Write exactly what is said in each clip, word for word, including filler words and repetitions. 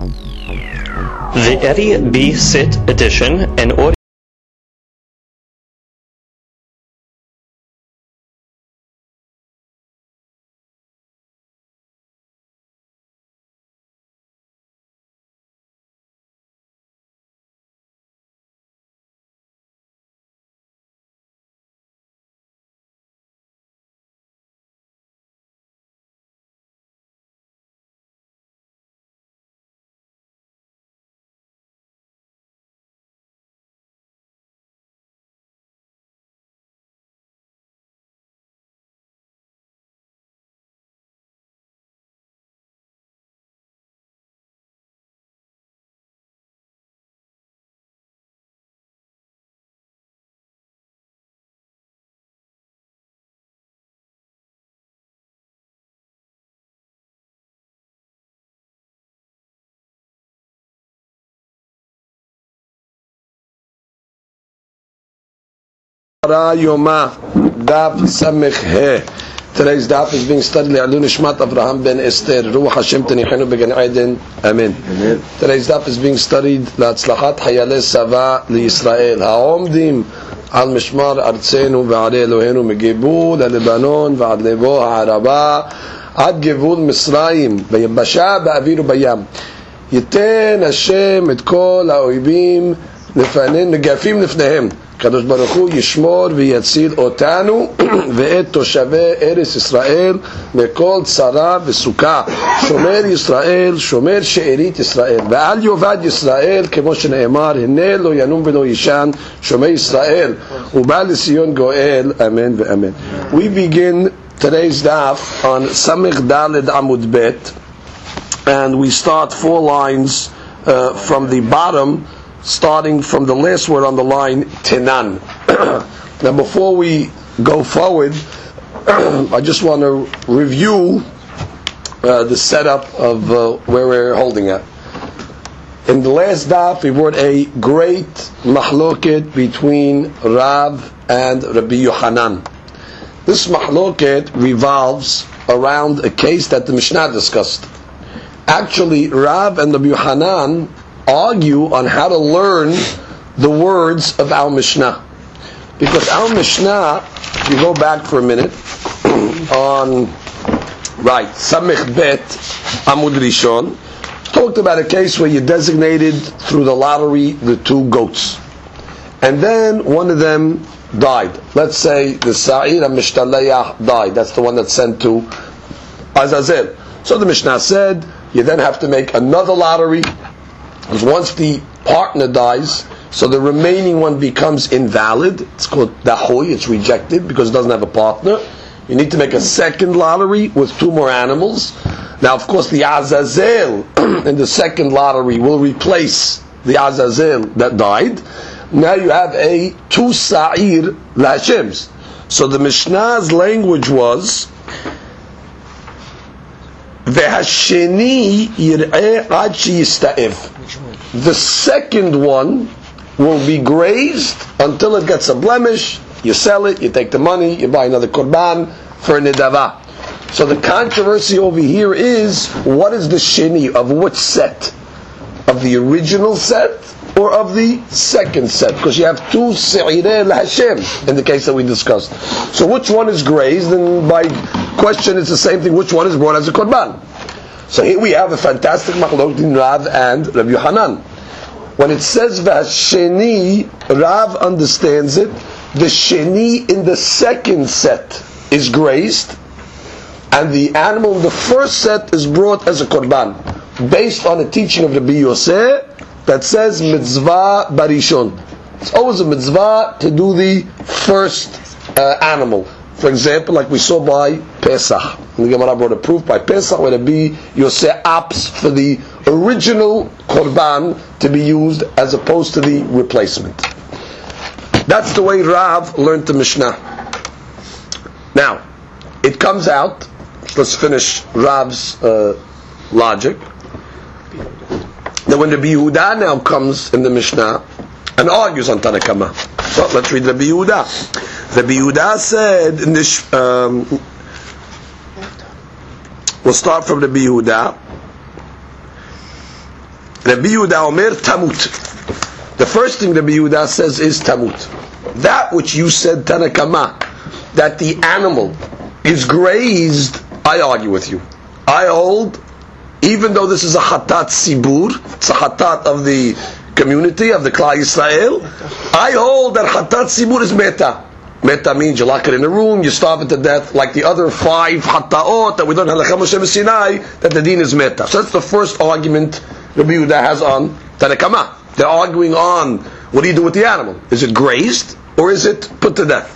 The Eddie B. Sit edition, an audio Yoma Daf Samech He. Today's daf is being studied Le'alun Nishmat Avraham ben Esther Ruach Hashem Tenichenu Began Eden. Amen. Today's daf is being studied La'atzlachat Hayalei Sava L'Yisrael Ha'omdim Al Mishmar Artzenu Ve'arei Eloheinu Megibul Lebanon Ve'ad Levo Ha'araba Ad Gevul Misraim Ve'yabasha Ba'avir U'bayam Yiten Hashem Et Kol Ha'oibim Lefanen Negafim Lefnehem הקדוש ברוך הוא ישמור ויציל אותנו ואת תושבי ארץ ישראל מכל צרה וסוכה. שומר ישראל, שומר שארית ישראל, ואל יאבד ישראל, כמו שנאמר, הנה לא ינום ולא יישן, שומר ישראל, ובא לציון גואל, אמן ואמן. We begin today's daf on Samech Daled Amud Bet, and we start four lines uh, from the bottom, starting from the last word on the line, Tenan. Now before we go forward, I just want to review uh, the setup of uh, where we're holding at. In the last daf, we brought a great mahloket between Rav and Rabbi Yohanan. This mahloket revolves around a case that the Mishnah discussed. Actually, Rav and Rabbi Yohanan argue on how to learn the words of our Mishnah. Because our Mishnah, if you go back for a minute, on, right, Samech Bet, Amud Rishon, talked about a case where you designated through the lottery the two goats. And then one of them died. Let's say the Sa'ir HaMishtalayah died. That's the one that's sent to Azazel. So the Mishnah said, you then have to make another lottery, because once the partner dies, so the remaining one becomes invalid. It's called dahoy, it's rejected because it doesn't have a partner. You need to make a second lottery with two more animals. Now, of course, the Azazel in the second lottery will replace the Azazel that died. Now you have a two sa'ir la'ashems. So the Mishnah's language was, V'hasheni yir'eh ad sheyista'ev. The second one will be grazed until it gets a blemish. You sell it, you take the money, you buy another korban for a nidava. So the controversy over here is, what is the sheni of which set? Of the original set or of the second set? Because you have two se'ireh l'Hashem in the case that we discussed. So which one is grazed? And by question it's the same thing, which one is brought as a korban? So here we have a fantastic machlok in Rav and Rabbi Yohanan. When it says Vasheni, Rav understands it. The sheni in the second set is grazed, and the animal in the first set is brought as a korban, based on a teaching of Rabbi Yosef that says mitzvah barishon. It's always a mitzvah to do the first uh, animal. For example, like we saw by Pesach. And the Gemara brought a proof by Pesach where Rabbi Yosef opts for the original korban to be used as opposed to the replacement. That's the way Rav learned the Mishnah. Now, it comes out, let's finish Rav's uh, logic, that when Rabbi Yehuda now comes in the Mishnah and argues on Tanna Kama. So let's read Rabbi Yehuda. Rabbi Yehuda said, in this, um, we'll start from Rabbi Yehuda. Rabbi Yehuda Omer tamut. The first thing Rabbi Yehuda says is tamut. That which you said, Tanakama, that the animal is grazed, I argue with you. I hold, even though this is a hatat sibur, it's a hatat of the community, of the Klal Yisrael, I hold that hatat sibur is meta. Meta means you lock it in a room, you starve it to death, like the other five hataot that we don't have Halakha Moshe Sinai, that the deen is meta. So that's the first argument Rabbi Yehuda has on Tanakama. They're arguing on, what do you do with the animal? Is it grazed, or is it put to death?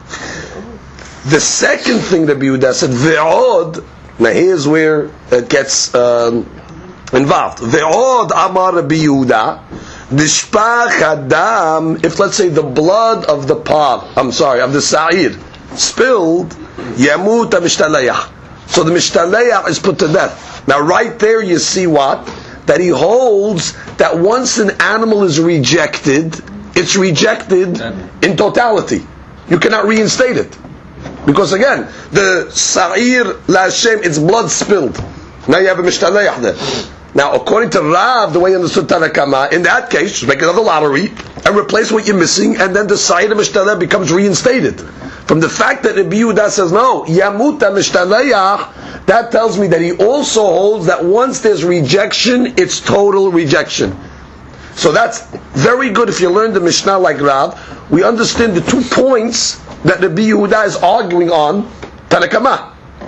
The second thing Rabbi Yehuda said, Ve'od, now here's where it gets um, involved. Ve'od amar Rabbi Yehuda, Nishpach Adam, if let's say the blood of the par, I'm sorry, of the sa'ir, spilled, Yamut HaMishtalayach. So the Mishtalayach is put to death. Now right there you see what? That he holds that once an animal is rejected, it's rejected in totality. You cannot reinstate it. Because again, the sa'ir la'ashem, it's blood spilled. Now you have a Mishtalayach there. Now, according to Rav, the way he understood Tanakama, in that case, just make another lottery and replace what you're missing, and then the Sa'id Mishtalayach becomes reinstated. From the fact that Rabbi Yehuda says no, Yamuta Mishtalayach, that tells me that he also holds that once there's rejection, it's total rejection. So that's very good if you learn the Mishnah like Rav. We understand the two points that Rabbi Yehuda is arguing on Tanakama.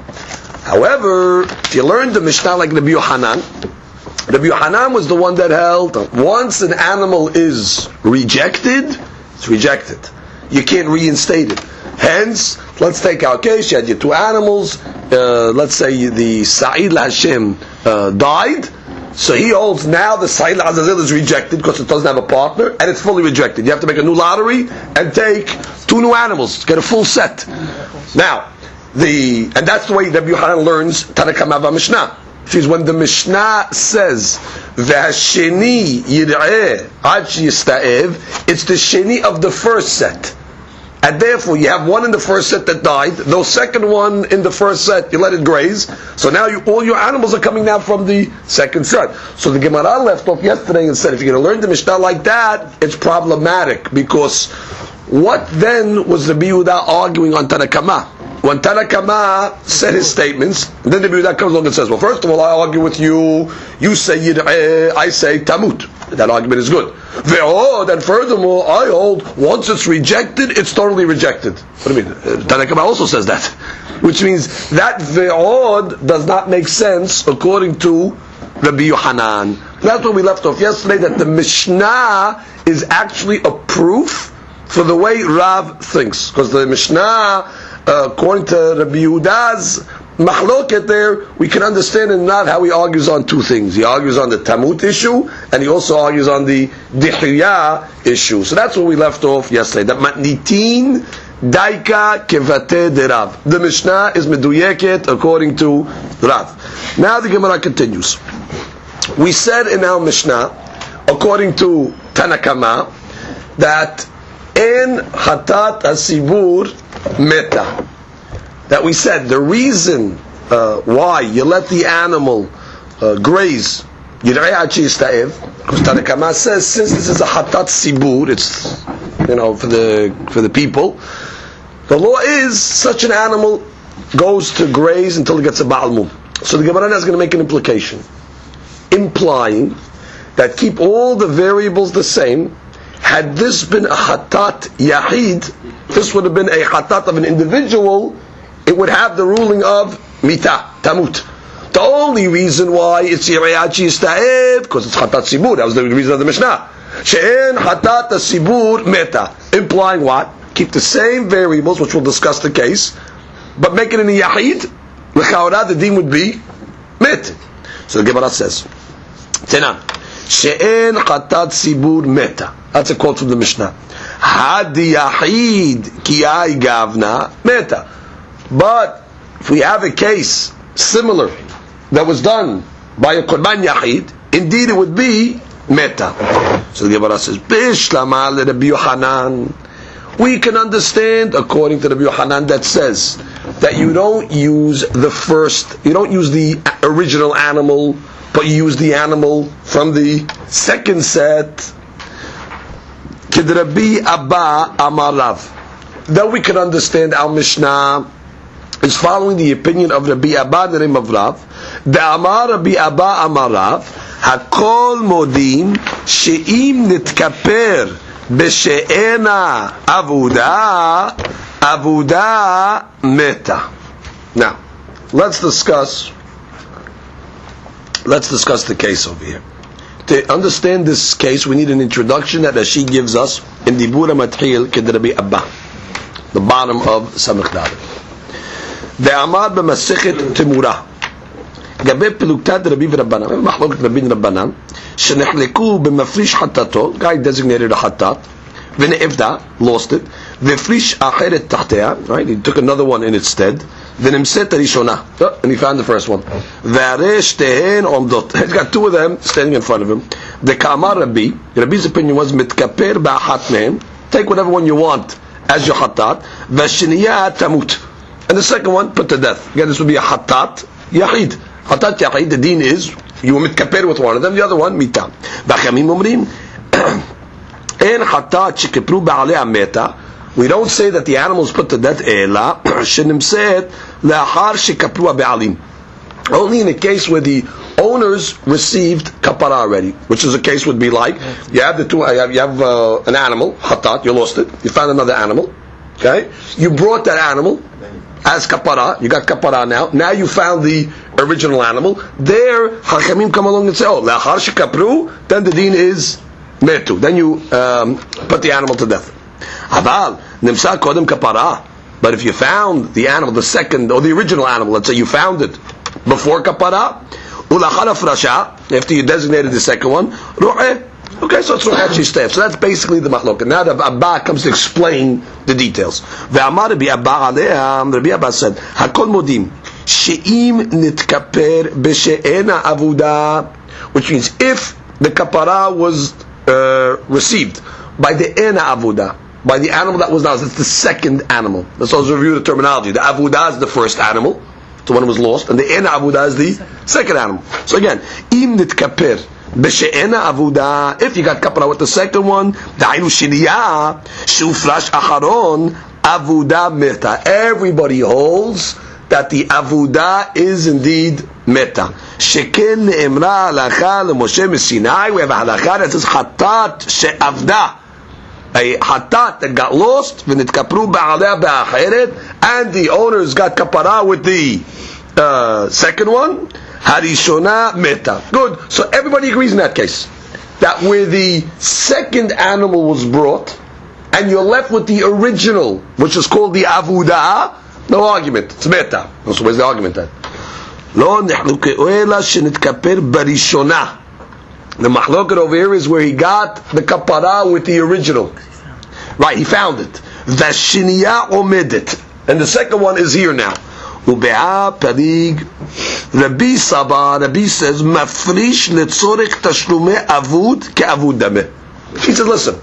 However, if you learn the Mishnah like Rabbi Yohanan, Rabbi Yohanan was the one that held once an animal is rejected, it's rejected. You can't reinstate it. Hence, let's take our case. You had your two animals. Uh, let's say the Sa'id Hashem uh, died. So he holds now the Sa'id Azazel is rejected because it doesn't have a partner, and it's fully rejected. You have to make a new lottery and take two new animals, get a full set. Now, the and that's the way Rabbi Yohanan learns Tanakama Mishnah. Because when the Mishnah says V'hasheni yir'eh ad sheyista'ev, it's the sheni of the first set, and therefore you have one in the first set that died. The second one in the first set you let it graze. So now you, all your animals are coming now from the second set. So the Gemara left off yesterday and said if you're going to learn the Mishnah like that, it's problematic because what then was Rabbi Yehuda arguing on Tanakama? When Tanakama said his statements, then the Yehuda comes along and says, well, first of all, I argue with you, you say Yir'eh, I say Tamut. That argument is good. Ve'od, and furthermore, I hold, once it's rejected, it's totally rejected. What do you mean? Tanakama also says that. Which means that Ve'od does not make sense according to Rabbi Yohanan. That's what we left off yesterday, that the Mishnah is actually a proof for the way Rav thinks. Because the Mishnah, Uh, according to Rabbi Yehuda's mahloket there, we can understand in not how he argues on two things. He argues on the Tamut issue, and he also argues on the Dihya issue. So that's where we left off yesterday. That Matnitin Daika Kevate de Rav. The Mishnah is Meduyeket according to Rav. Now the Gemara continues. We said in our Mishnah, according to Tanakama, that in Hatat Asibur Meta, that we said the reason uh, why you let the animal uh, graze, because Tanakama says since this is a Hatat Sibur, it's you know for the for the people, the law is such an animal goes to graze until it gets a Baal Mum. So the Gemara is going to make an implication, implying that keep all the variables the same. Had this been a Hatat Yahid, this would have been a Hatat of an individual, it would have the ruling of Mita, Tamut. The only reason why it's Yir'eh Yista'ev, because it's Hatat Sibur, that was the reason of the Mishnah. She'en Hatat Sibur Meta. Implying what? Keep the same variables, which we'll discuss the case, but make it in a Yahid, L'chaorah, the deen would be Met. So the Gemara says, Tenan, She'en Hatat Sibur Meta. That's a quote from the Mishnah. Hadi Yahid ki ai gavna meta. But if we have a case similar that was done by a Korban Yahid, indeed it would be meta. So the Gemara says, Bishlama le Rabbi Yohanan. We can understand according to Rabbi Yohanan that says that you don't use the first, you don't use the original animal, but you use the animal from the second set, Kidrabi Abba Amarav. Then we can understand our Mishnah is following the opinion of Rabbi Abba, the name of Rav. The Amar Rabbi Abba Amarav, Hakol Modim, She'im Nitkaper, Beshe'ena Avuda, Avuda Meta. Now, let's discuss, let's discuss the case over here. To understand this case, we need an introduction that Rashi gives us in Dibura Mathil Ked Rabbi Abba, the bottom of Samech Dalet. The Amar b'Masechet Temura. Gabe Peluktat Rabbi v'Rabbanan. Mahloket Rabbi v'Rabbanan. Shenechleku b'Mafrish Hatato. Guy designated a Hatat. V'Ne'evda, lost it. V'Frish Acheret Tachtea. Right, he took another one in its stead. V'Nemset Rishona. Oh, and he found the first one. V'Aresh Tehen Omdot. He's got two of them standing in front of him. The Kamar Rabbi. Rabbi's opinion was Mitkaper ba'Achat Mehem. Take whatever one you want as your Hatat. V'Shiniyah Tamut. And the second one, put to death. Again, this would be a hatat yachid. Hatat yachid, the deen is, you will mitkaper with one of them, the other one, mita. B'chamim omrim, en hatat shekipru ba'alei meta. We don't say that the animals put to death, ela, shenim said, la'achar shekapru ba'alim. Only in a case where the owners received kapara already, which is a case would be like, you have the two, you have, you have uh, an animal, hatat, you lost it, you found another animal, okay? You brought that animal, as kapara, you got kapara now. Now you found the original animal. There, Hachamim come along and say, "Oh, la'achar shekapru," then the deen is metu. Then you um, put the animal to death. Aval nimsa kodem kapara. But if you found the animal, the second or the original animal, let's say you found it before kapara, ulachar afrasha, after you designated the second one, ru'eh. Okay, so it's Ru'eh Shtef. So that's basically the machlok. And now the Abba comes to explain the details. Ve'amar Rabbi Abba aleim, Rabbi Abba said, Hakol modim, she'im nitkaper b'she'ena avuda, which means if the kapara was uh, received by the ena avuda, by the animal that was now, it's the second animal. Let's also review the terminology. The avuda is the first animal, the one who was lost, and the ena avuda is the second animal. So again, im nitkaper B'she'ena avuda, if you got kapara with the second one, da'inu shiliyah, shufrash acharon, avuda meta. Everybody holds that the avuda is indeed meta. Sheken ne'emra halacha leMoshe Sinai. We have a halacha that says hatat she'avda, a hatat that got lost, v'nitkapru ba'aleh ba'acheret, and the owners got kapara with the uh, second one. Harishona meta. Good. So everybody agrees in that case that where the second animal was brought, and you're left with the original, which is called the avuda, no argument. It's meta. So where's the argument then? Lo nehluke oela shenitkaper barishona. The mahloket over here is where he got the kapara with the original. Right, he found it. Vashiniya omedet. And the second one is here now. Ube'a parig. Rabbi Saba, Rabbi says, mafrish letzorech tashlume avud ke'avud dameh. He said, listen,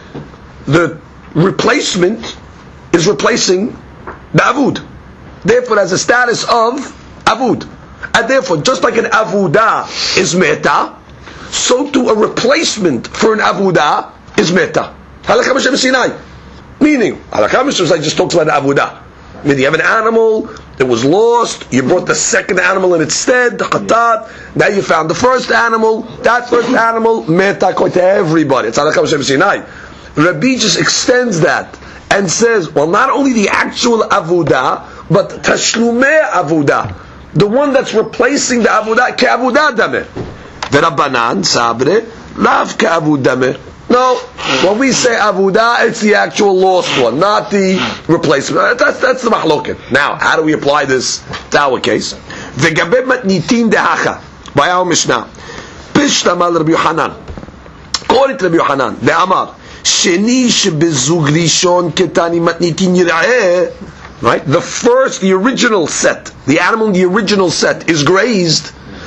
the replacement is replacing the avud. Therefore, it has a status of avud. And therefore, just like an avuda is meta, so too a replacement for an avuda is meta. Halakha Moshe Sinai. Meaning, halakha Moshe Sinai just talks about an avuda. Meaning, you have an animal that was lost, you brought the second animal in its stead, the khatat, now you found the first animal, that first animal, meta according to everybody. It's halakha Moshe Sinai. Rabbi just extends that and says, well, not only the actual avuda, but tashlume avuda, the one that's replacing the avuda, ke'avuda dameh. V'Rabbanan sabre lav ke'avud dameh. No, when we say avuda, it's the actual lost one, not the replacement. That's that's the mahloket. Now, how do we apply this to our case? V'gabeh matnitin dehacha by our Mishnah. Pishtamal Rabbi Yohanan. According to Rabbi Yohanan, the Amar sheni shebezug rishon ketani matnitin yira'eh. Right, the first, the original set, the animal in the original set is grazed.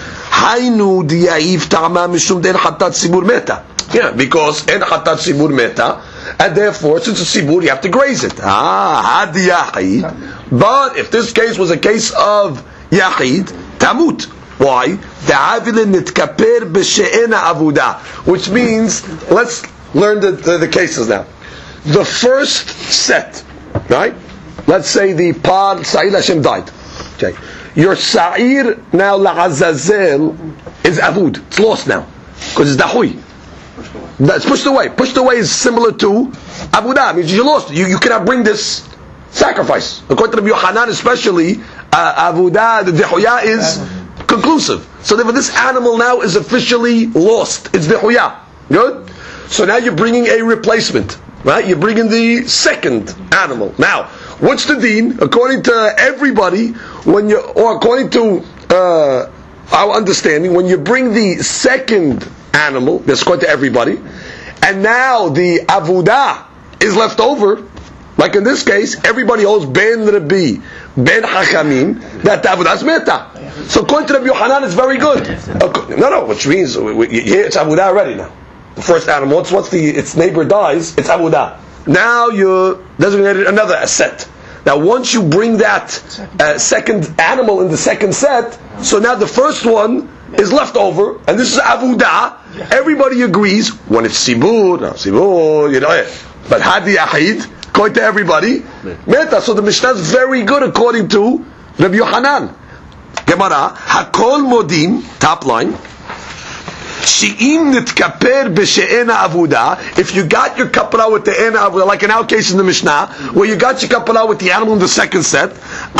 Hainu diyaif ta'ama mishum den hatat sibur meta. Yeah, because en hatat sibur meta, and therefore, since it's sibur, you have to graze it. Ah, had yahid. But if this case was a case of yahid, tamut. Why? Which means, let's learn the, the, the cases now. The first set, right? Let's say the par Sa'ir Hashem died. Okay. Your Sa'ir now La'azazel is Avud. It's lost now. Because it's Dahui. It's pushed away. Pushed away is similar to Avudah. It means you lost it. You, you cannot bring this sacrifice. According to Rabbi Yochanan especially, uh, Avudah, the Dehoyah is conclusive. So therefore this animal now is officially lost. It's Dehoyah. Good? So now you're bringing a replacement. Right? You're bringing the second animal. Now, what's the deen? According to everybody, when you, or according to uh, our understanding, when you bring the second animal, that's according to everybody, and now the avudah is left over, like in this case, everybody holds ben Rabbi, ben Hachamim, that the avudah is meta. So according to Rabbi Yochanan, it's very good. No, no, which means here it's avudah already now. The first animal, once, once the its neighbor dies, it's avudah. Now you designated another set. Now once you bring that uh, second animal in the second set, so now the first one is left over, and this is avudah. Everybody agrees when it's sibur, no, sibur, you know, but hadi yahid, according to everybody, meta. So the Mishnah is very good according to Rabbi Yochanan. Gemara, hakol modim, top line. If you got your kapara with the ena avudah, like in our case in the Mishnah, where you got your kapara with the animal in the second set,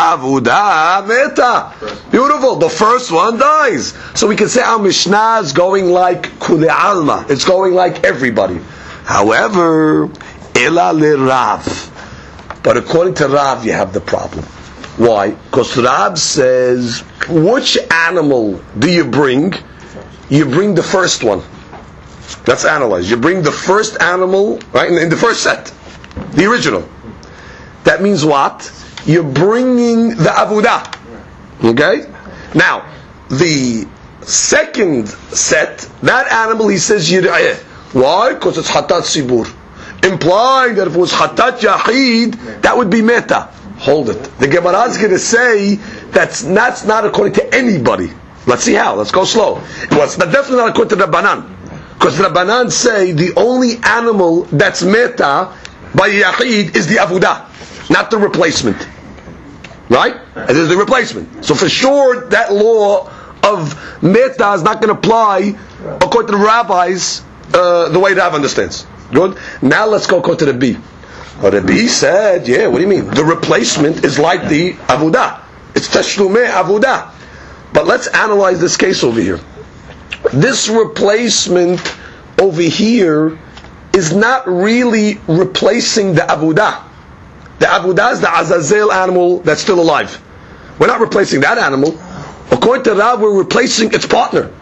avudah meta. Beautiful. The first one dies. So we can say our Mishnah is going like kule alma. It's going like everybody. However, ela le Rav. But according to Rav, you have the problem. Why? Because Rav says, which animal do you bring? You bring the first one. Let's analyze. You bring the first animal, right, in, in the first set, the original. That means what? You're bringing the avudah. Okay? Now, the second set, that animal, he says, yir'eh. Why? Because it's hatat sibur. Implying that if it was hatat yahid, that would be meta. Hold it. The Gemara is going to say that's not, that's not according to anybody. Let's see how. Let's go slow. Well, it's not, definitely not according to Rabbanan. Because Rabbanan say the only animal that's meta by Yahid is the avudah, not the replacement. Right? And there's the replacement. So for sure, that law of meta is not going to apply according to the rabbis uh, the way Rav understands. Good? Now let's go according to the B. Well, the B said, yeah, what do you mean? The replacement is like the avudah. It's tashlumei avudah. But let's analyze this case over here. This replacement over here is not really replacing the avudah. The avudah is the azazel animal that's still alive. We're not replacing that animal. According to Rav, we're replacing its partner.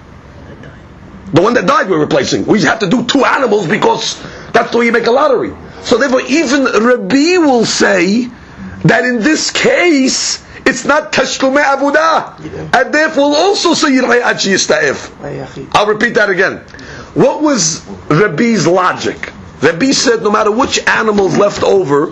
The one that died we're replacing. We have to do two animals because that's the way you make a lottery. So therefore even Rabbi will say that in this case it's not tashlumei avudah, and therefore also say yir'eh ad sheyista'ef. I'll repeat that again. What was Rabbi's logic? Rabbi said no matter which animal is left over,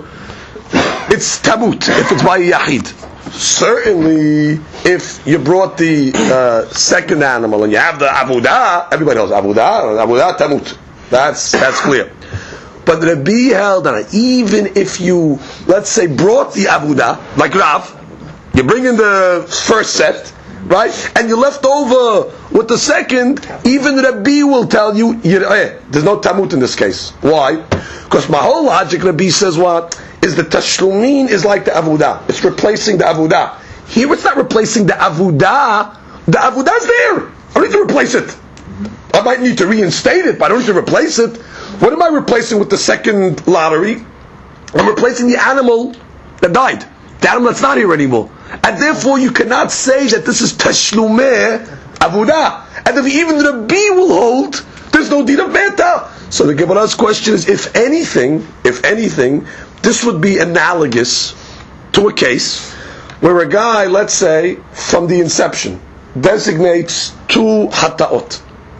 it's tamut if it's by a yahid. Certainly, if you brought the uh, second animal and you have the avudah, everybody knows avudah, avudah tamut. That's that's clear. But Rabbi held that even if you, let's say, brought the avudah, like Rav, you bring in the first set, right? And you left over with the second, even Rabbi will tell you, eh, there's no tamut in this case. Why? Because my whole logic, Rabbi says what? Is the tashlumin is like the avudah. It's replacing the avudah. Here it's not replacing the avudah. The avudah's there. I don't need to replace it. I might need to reinstate it, but I don't need to replace it. What am I replacing with the second lottery? I'm replacing the animal that died. The animal that's not here anymore. And therefore you cannot say that this is tashlumeh avudah. And if even Rabbi will hold, there's no deed of meta. So the Gemara's question is, if anything, if anything, this would be analogous to a case where a guy, let's say, from the inception, designates two hataot.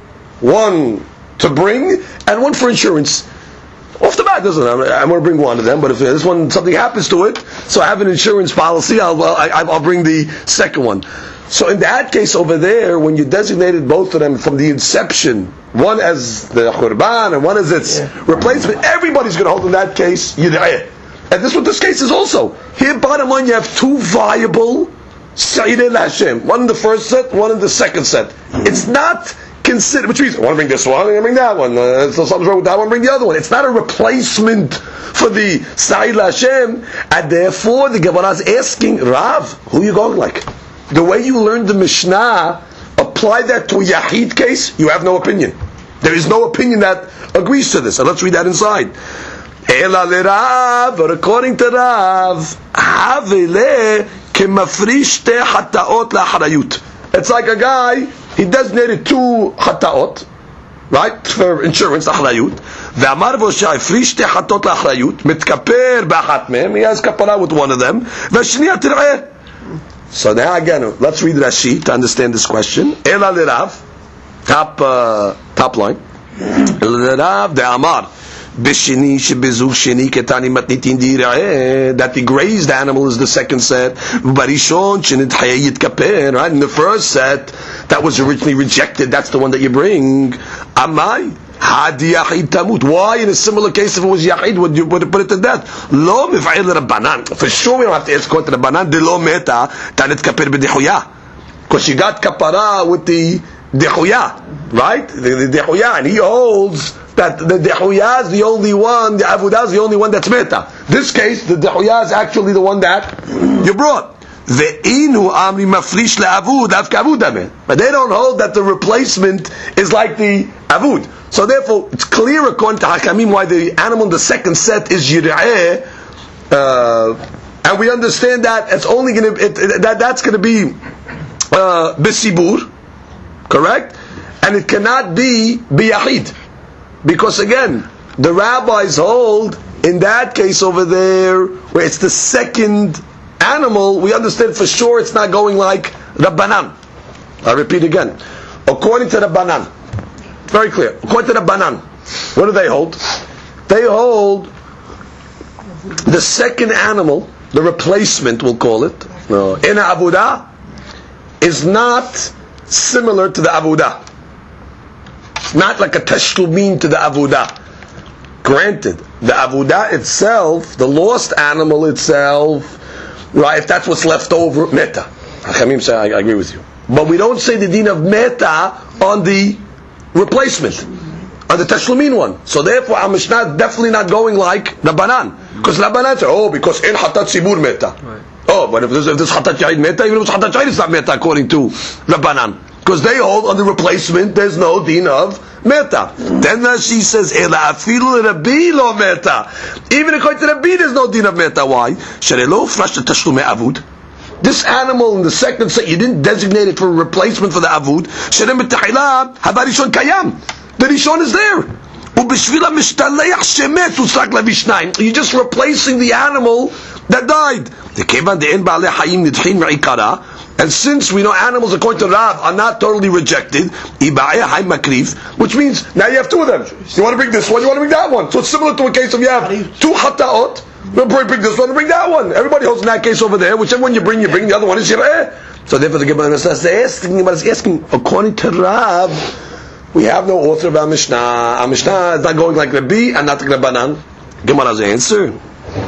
One to bring, and one for insurance. Off the bat, doesn't it? I'm going to bring one of them, but if this one, something happens to it, so I have an insurance policy, I'll, I'll, I'll bring the second one. So in that case over there, when you designated both of them from the inception, one as the Khurban and one as its yeah. replacement, everybody's going to hold in that case Yid'eh. And this is what this case is also. Here, bottom line, you have two viable Sa'ideh Hashem. One in the first set, one in the second set. It's not considered, which means, I want to bring this one, I want to bring that one. Uh, so something's wrong with that, I want to bring the other one. It's not a replacement for the Sa'ideh Hashem. And therefore, the Gemara is asking, Rav, who are you going like? The way you learned the Mishnah, apply that to a Yahid case, you have no opinion. There is no opinion that agrees to this. And let's read that inside. Ela le Rav, or according to Rav, Havele kemafrish te hataot la'acharayut. It's like a guy, he designated two hataot, right, for insurance, acharayut. Ve'amar v'osha ifrish te hataot la'acharayut, mitkaper ba'achat mehem, he has kapara with one of them, ve'shniya tir'eh. So now again, let's read Rashi to understand this question. Ela le Rav, top, uh, top line. Ela le Rav de Amar. Bishini shebezug sheni ketani matnitin dir'eh, that the grazed animal is the second set. Barishon shenit hayit kaper, right? In the first set that was originally rejected, that's the one that you bring. Amai hadi yachid tamut. Why in a similar case if it was yachid would you put it to death? Lo mif'il rabbanan. For sure we don't have to ask according to rabbanan. De lo meta tanit kaper b'dihuya, because you got kapara with the dihuya, right? The, the dihuya, and he holds that the dehuya is the only one, the avudah is the only one that's meta. This case, the dehuya is actually the one that you brought. Ve'inu amri mafrish le'avud avka avud. But they don't hold that the replacement is like the avud. So therefore, it's clear according to Hakamim why the animal in the second set is yir'eh, uh, and we understand that it's only going to it, it, that that's going to be uh, bisibur, correct, and it cannot be biyahid. Because again, the rabbis hold, in that case over there, where it's the second animal, we understand for sure it's not going like Rabbanan. I repeat again. According to Rabbanan, very clear. According to Rabbanan, what do they hold? They hold the second animal, the replacement we'll call it, in a avudah, is not similar to the avudah. Not like a tashlumin to the avudah. Granted, the avudah itself, the lost animal itself, right, if that's what's left over, meta. Hachamim say, I, I agree with you. But we don't say the din of meta on the replacement, on the tashlumin one. So therefore, our Mishnah is definitely not going like Rabbanan. Because Rabbanan say, oh, because in hatat sibur meta. Right. Oh, but if there's, if there's hatat yahid meta, even if it's hatat yahid, it's not meta according to Rabbanan. Because they hold on the replacement, there's no din of meta. Then she says, Ela afilu Rabbi lo meta. Even according to Rabbi, there's no din of meta. Why? Sharelo frash the tashlume avud. This animal in the second set, you didn't designate it for a replacement for the avud. Sharem b'tahila habarishon kayam. The rishon is there. Ubishvila mishtaleach shemet usrak lavishnayim. You're just replacing the animal that died. The kevan de'en ba'alei hayim nidchin ma'ikara. And since we know animals, according to Rav, are not totally rejected, which means now you have two of them. You want to bring this one, you want to bring that one. So it's similar to a case of you have two hataot, you bring this one, bring that one. Everybody holds in that case over there. Whichever one you bring, you bring. The other one is yir'eh. So therefore the Gemara is asking, is asking, according to Rav, we have no author of our Mishnah. Our Mishnah is not going like Rabbi and not like Rabbanan. Gemara's answer.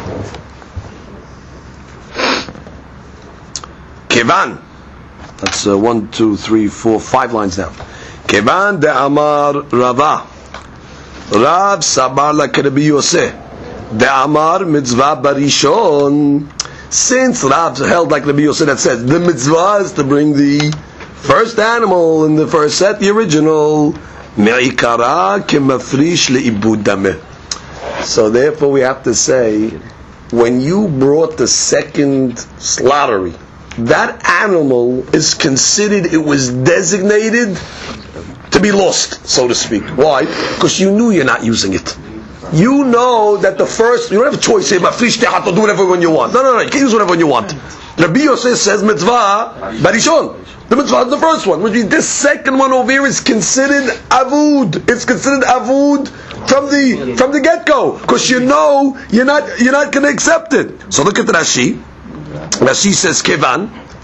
Kevan. That's uh, one, two, three, four, five lines down. Kevan de Amar Rava. Rav Sabar la Rabbi Yosef. De Amar mitzvah barishon. Since Rav held like Rabbi Yosef that says the mitzvah is to bring the first animal in the first set, the original. Me'ikara kemafrish le'ibud dameh. So therefore we have to say, when you brought the second slaughtery, that animal is considered, it was designated to be lost, so to speak. Why? Because you knew you're not using it. You know that the first, you don't have a choice here, but do whatever one you want. No, no, no, you can use whatever you want. Rabbi Yosef says mitzvah barishon. The mitzvah is the first one, which means this second one over here is considered avud. It's considered avud from the from the get-go, because you know you're not you're not going to accept it. So look at Rashi. Rashi says kevan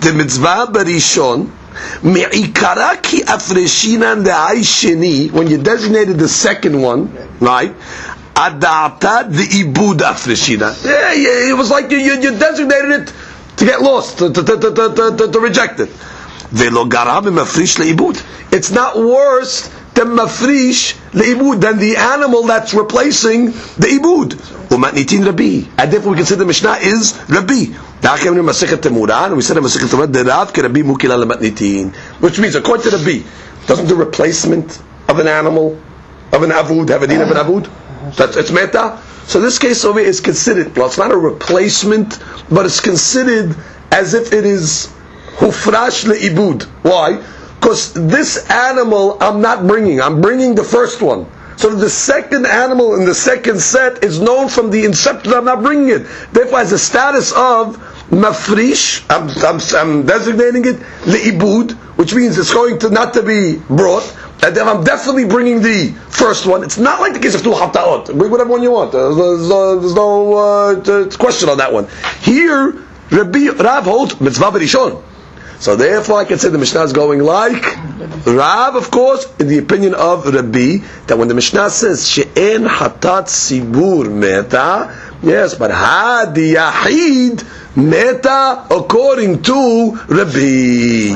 the mitzvah barishon, me'ikara ki afreshinan le'ai sheni, when you designated the second one, right? Adata the ibud afreshina. Yeah, yeah, it was like you, you, you designated it to get lost, to, to, to, to, to, to reject it. Velo garam mafrish leibud. It's not worse than mafrish leibud, than the animal that's replacing the ibud. Umatnitin Rabbi. And therefore we consider the Mishnah is Rabbi. And we said in Masechet Temurah, the Rav ke Rabbi mukila lematnitin, which means according to Rabbi, doesn't the replacement of an animal, of an avud, have a din of an avud? That's it's meta. So this case over here is considered, well, it's not a replacement, but it's considered as if it is hufrash leibud. Why? Because this animal I'm not bringing. I'm bringing the first one. So the second animal in the second set is known from the inception. I'm not bringing it. Therefore, has the status of mafrish. I'm, I'm, I'm designating it leibud, which means it's going to not to be brought. And then I'm definitely bringing the first one. It's not like the case of two haftaot. Bring whatever one you want. There's, there's, uh, there's no uh, question on that one. Here, Rabbi Rav holds mitzvah b'rishon. So therefore, I can say the Mishnah is going like Rav, of course, in the opinion of Rabbi, that when the Mishnah says she'en hatat sibur meta, yes, but hadi yahid meta according to Rabbi.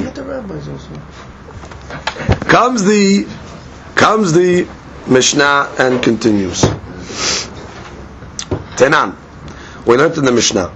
Comes the comes the Mishnah and continues. Tenan, we learned in the Mishnah.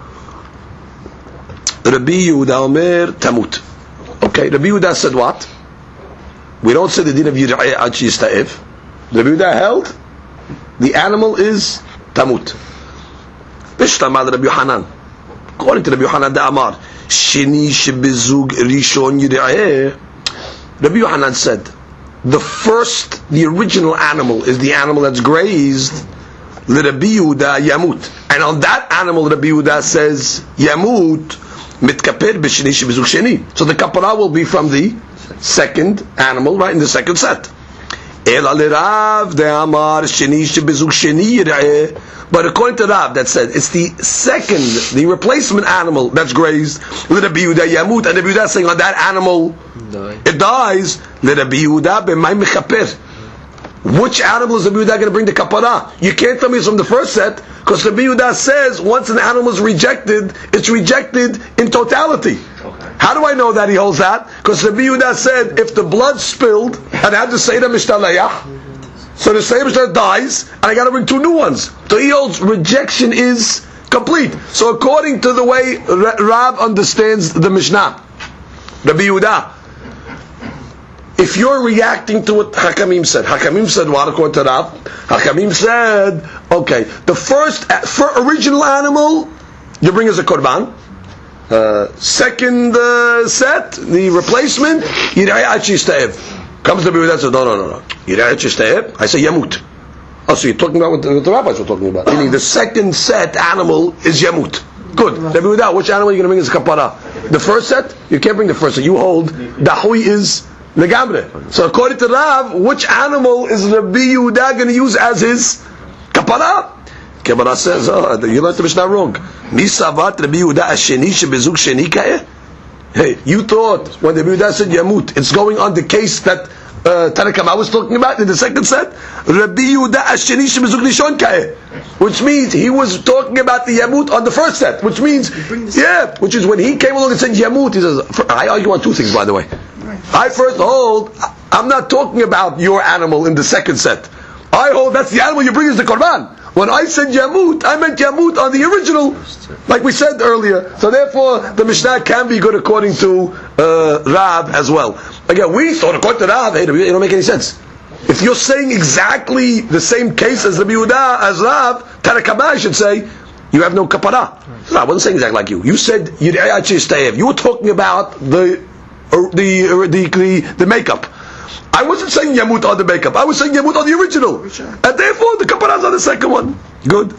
Rabbi Yehuda Omer Tamut. Okay, Rabbi Yehuda said what? We don't say the din of Yir'eh ad sheyista'ev. Rabbi Yehuda held the animal is Tamut. Bishtamad Rabbi Yohanan. According to Rabbi Yohanan the Amar, Sheni shebezug rishon Yir'eh. Rabbi Yohanan said, the first, the original animal is the animal that's grazed. Rabbi Yehuda Yamut. And on that animal, Rabbi Yehuda says Yamut. Mitkaper b'sheni shebezug sheni. So the kapara will be from the second animal, right in the second set. El alirav de amar sheni shebezug sheni yir'eh. But according to Rav, that said it's the second, the replacement animal that's grazed. Rabbi Yehuda Yamut, and Rabbi Yehuda saying on that animal it dies. Rabbi Yehuda b'may mechaper. Which animal is Rabbi Yehuda going to bring the kapara? You can't tell me it's from the first set, because Rabbi Yehuda says once an animal is rejected, it's rejected in totality. Okay. How do I know that he holds that? Because Rabbi Yehuda said if the blood spilled and I had to say the mishtalayah, so the same mishtalayah dies, and I got to bring two new ones. So he holds rejection is complete. So according to the way Rab understands the Mishnah, Rabbi Yehuda, if you're reacting to what Hakamim said, Hakamim said what according to Rav? Hakamim said, okay, the first for original animal you bring as a korban. Uh, second uh, set, the replacement, Yir'eh ad sheyista'ev. Comes to be with that, says, no, no, no, no. Yir'eh ad sheyista'ev, I say Yamut. Oh, so you're talking about what the, what the rabbis were talking about. Meaning the second set animal is Yamut. Good. Rabbi Yehuda, which animal are you going to bring as a kapara? The first set? You can't bring the first set. You hold Dahui is Legamre. So according to Rav, which animal is Rabbi Yehuda going to use as his kapara? Kapara says, oh, you learned the Mishnah wrong. Misavat Rabbi Yehuda asheni shebezug sheni ka'eh. Hey, you thought when Rabbi Yehuda said Yamut, it's going on the case that uh, Tanakama was talking about in the second set? Rabbi Yehuda asheni shebezug rishon ka'eh. Which means he was talking about the Yamut on the first set. Which means, yeah, which is when he came along and said Yamut, he says, I argue on two things, by the way. I first hold, I'm not talking about your animal in the second set. I hold that's the animal you bring as the korban. When I said Yamut, I meant Yamut on the original, like we said earlier. So therefore, the Mishnah can be good according to uh, Rav as well. Again, we thought according to Rav, hey, it don't make any sense. If you're saying exactly the same case as Rabbi Yehuda, as Rav, Tanakama, I should say, you have no kapara. No, I wasn't saying exactly like you. You said Yir'eh ad sheyista'ev. You were talking about the uh, the, uh, the the the makeup. I wasn't saying Yamut on the makeup. I was saying Yamut on the original. And therefore, the kapara is on the second one. Good.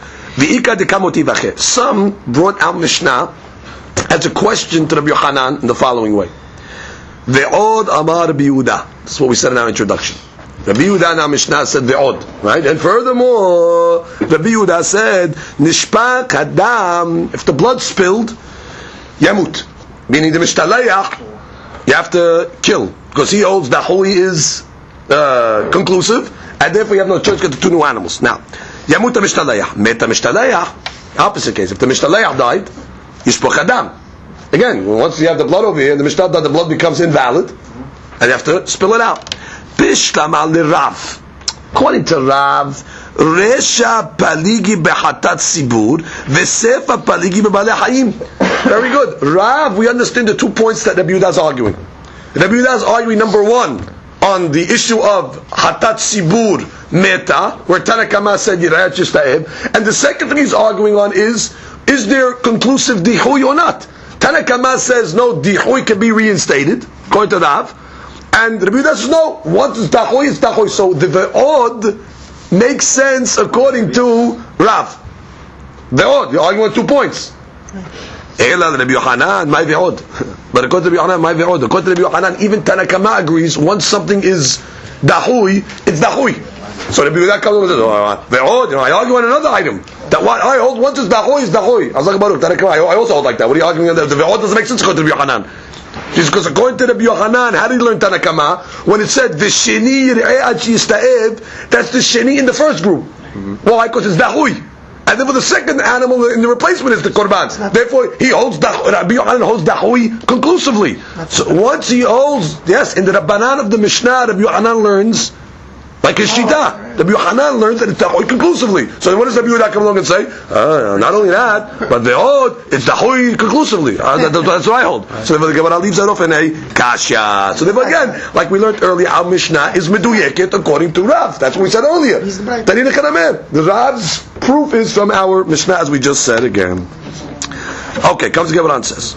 Some brought out Mishnah as a question to Rabbi Yochanan in the following way. Ve'od amar Rabbi Yehuda. That's what we said in our introduction. Rabbi Yehuda in our Mishnah said Ve'od. Right? And furthermore, Rabbi Yehuda said, Nishpak Hadam, if the blood spilled, Yamut. meaning the Mishtalayach, you have to kill, because he holds that Dahui is uh, conclusive, and therefore you have no choice to get the two new animals. Now, Yamuta Mishtalayach, Meta Mishtalayach, opposite case. If the Mishtalayach died, Yishpoch Adam. Again, once you have the blood over here, and the Mishtalayach, the blood becomes invalid, and you have to spill it out. Bishlam al Rav. According to Rav, Resha paligi behatat sibur, v'sefa paligi bebale hayim. Very good. Rav, we understand the two points that Rabbi Yehuda is arguing. Rabbi Yehuda is arguing, number one, on the issue of hatat sibur meta, where Tanakama said yirayat yishta'eb, and the second thing he's arguing on is, is there conclusive dihui or not? Tanakama says no, dihui can be reinstated, according to Rav, and Rabbi Yehuda says no, once it's dahui, it's dahui. So the ve'od makes sense according to Rav. Ve'od, you're arguing on two points. Ela Rabbi Yochanan, my ve'od. But according to Rabbi Yochanan, my ve'od. According to Rabbi Yochanan, even Tanakama agrees, once something is dahui, it's dahui. So Rabbi Yehuda comes over and says, oh, ve'od, you know, I argue on another item. That what I hold, once it's dahui, it's dahui. I was like, Baruch, Tanakama, I also hold like that. What are you arguing on? The ve'od doesn't make sense according to Rabbi Yochanan. Because according to Rabbi Yochanan, how did he learn Tanakama? When it said V'sheni yir'e'at yista'ev, that's the sheni in the first group. Mm-hmm. Why? Because it's dahui, and then for the second animal in the replacement is the korban. Therefore, he holds Rabbi Yochanan holds dahui conclusively. So once he holds, yes, in the Rabbanan of the Mishnah, Rabbi Yochanan learns like his shita. Rabbi Yochanan learns that it's dahui conclusively. So then what does Rabbi Yehuda come along and say? Uh, not only that, but the odd, it's dahui conclusively. Uh, that, that's what I hold. So therefore the Gemara leaves that off in a kasha. So therefore again, like we learned earlier, our Mishnah is meduyeket according to Rav. That's what we said earlier. The Rav's proof is from our Mishnah, as we just said again. Okay, comes the Gemara and says,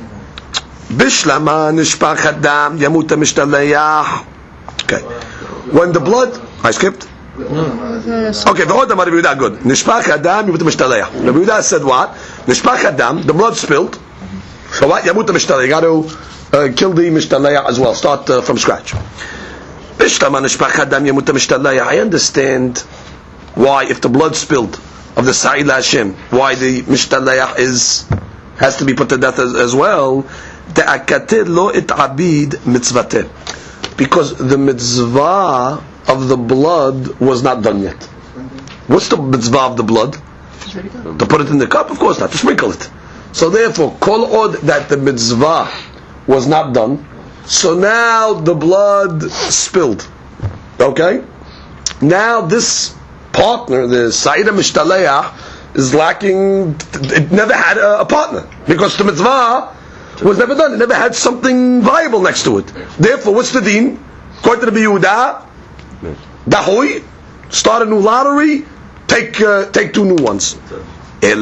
Bishlama nishpach adam yamuta mishtalayach. Okay. When the blood, I skipped. Okay, the order Rabbi Yehuda, good. Nishpach adam yamuta mishtalayach. Rabbi Yehuda said what? Nishpach adam, the blood spilled. So what? Yamuta mishtalayach. You got to uh, kill the mishtalayach as well. Start uh, from scratch. Bishlama nishpach adam yamuta mishtalayach. I understand why, if the blood spilled of the Sa'il Hashem, why the mishtalayach is has to be put to death as, as well. The akatir lo it abid mitzvateh. Because the mitzvah of the blood was not done yet. What's the mitzvah of the blood? To put it in the cup? Of course not. To sprinkle it. So therefore, kol od that the mitzvah was not done, so now the blood spilled. Okay? Now this partner, the Sa'ida Mishtalayah, is lacking, it never had a, a partner. Because the mitzvah was never done. It never had something viable next to it. Therefore, what's the deen? According to Rabbi Yehuda, dahui, start a new lottery, take uh, take two new ones. But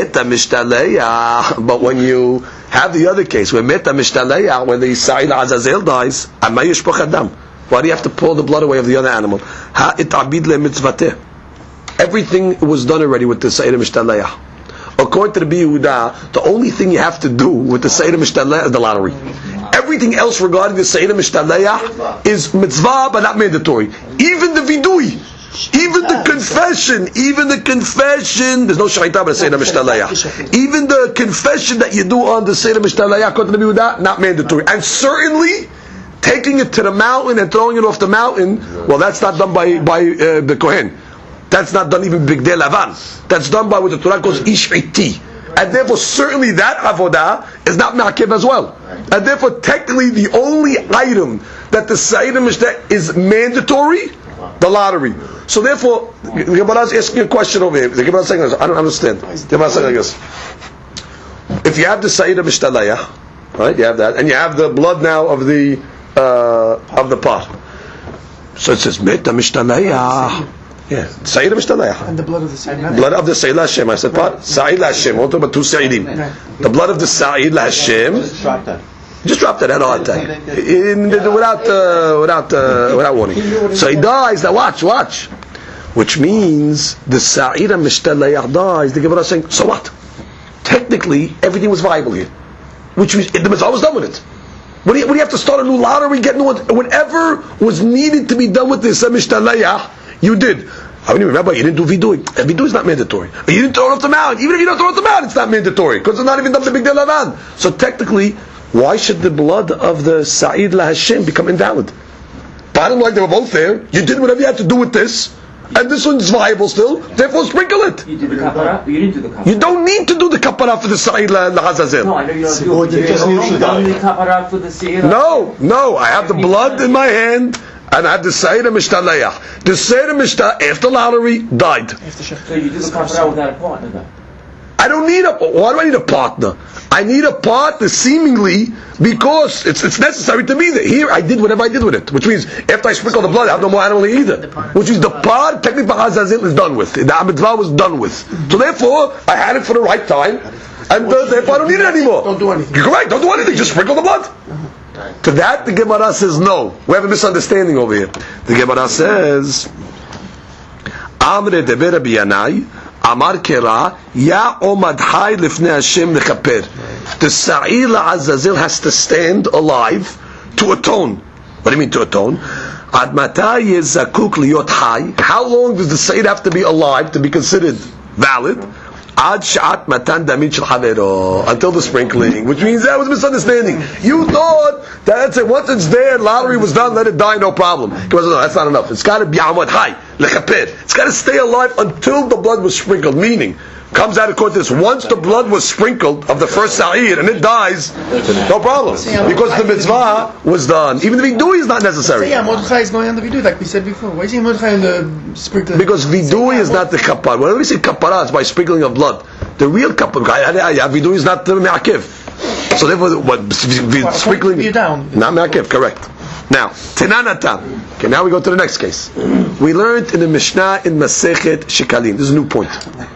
when you have the other case, where meta mishtalaya, when the Sa'il Azazel dies, why do you have to pull the blood away of the other animal? Everything was done already with the Sa'il Mishtalaya. According to the Rabbi Yehuda, the only thing you have to do with the Sa'id Mishtalaya is the lottery. Everything else regarding the Sa'id Mishtalaya is mitzvah but not mandatory. Even the vidui, even the confession, even the confession, there's no shayita but the Sa'id Mishtalaya. Even the confession that you do on the Sa'id Mishtalaya, according to the Rabbi Yehuda, not mandatory. And certainly, taking it to the mountain and throwing it off the mountain, well, that's not done by, by uh, the Kohen. That's not done even Bigdei Lavan. That's done by what the Torah calls Ish'iti. And therefore, certainly that avodah is not ma'akev as well. And therefore, technically, the only item that the Sa'id Mishnah is mandatory, the lottery. So therefore, the Gemara is asking a question over here. The Gemara is saying this, I don't understand. The Gemara is saying this. If you have the Sa'id Mishtalaya, right, you have that, and you have the blood now of the uh, of the pot. So it says, Meta Mishtalaya. Yeah, Sa'id Mishtalayah. And the blood of the Sa'id. Blood of the Sa'id Hashem. I said part. Sa'id Hashem. We'll talk about two Sa'idim. The blood of the Sa'id Hashem. Just drop that. Just drop that. Head on attack. Without, uh, without, uh, without warning. So he dies. Now watch, watch. Which means the Sa'id Mishtalayah dies. The Gemara is saying, so what? Technically, everything was viable here. Which means the mitzvah was done with it. What do, you, what do you have to start a new lottery? Get new one? Whatever was needed to be done with this Mishtalayah, you did. I mean, Rabbi, you didn't do vidui. Vidui is not mandatory. You didn't throw it off the mountain. Even if you don't throw it off the mountain, it's not mandatory because it's not even done the Bigdei Lavan. So technically, why should the blood of the Sa'id La Hashem become invalid? Bottom line, they were both there. You did whatever you had to do with this, and this one's viable still, therefore sprinkle it. You did the kapara? You didn't do the kapara. You don't need to do the kapara for the Sa'id La Hazazel. No, I know you don't do it. You just need to do the kapara for the Seir. No, no, I have the blood in my hand, and I have the Seir Mishtalayach. The Seir Mishtah, after lottery, died. So you did the kapara without a partner then? I don't need a, why do I need a partner? I need a partner seemingly because it's it's necessary to be there. Here I did whatever I did with it, which means after I sprinkle the blood, I have no more animal either. Which means the part, technically Hazazil is done with. The Amitzvah was done with. So therefore, I had it for the right time, and uh, therefore I don't need it anymore. Don't do anything. You're correct, don't do anything, just sprinkle the blood. To that the Gemara says no. We have a misunderstanding over here. The Gemara says, Amre deber biyanai, Amar Kera, Ya Omad Hai Lifnei Hashem Lechaper. The Sa'ir La'Azazel has to stand alive to atone. What do you mean to atone? Ad Matai Yezakuk Liyot Hai. How long does the Sa'ir have to be alive to be considered valid? Ad Sha'at Matan Damid Shel Havero. Until the sprinkling. Which means that was a misunderstanding. You thought that that's it. Once it's there, lottery was done, let it die, no problem. Because no, that's not enough. It's got to be Amad Hai. It's got to stay alive until the blood was sprinkled. Meaning, comes out according to this, once the blood was sprinkled of the first Sa'ir and it dies, no problem. Because the mitzvah was done. Even the vidui is not necessary. Yeah, Mordechai is going on the vidui, like we said before. Why is he Mordechai on the sprinkling? Because vidui is not the kapara. Whenever we say kapara, it's by sprinkling of blood. The real kapara, vidui is not the me'akev. So therefore, what, sprinkling, not me'akev, correct. Now, Tenanatam. Okay, now we go to the next case. We learned in the Mishnah in Masechet Shekalim. This is a new point.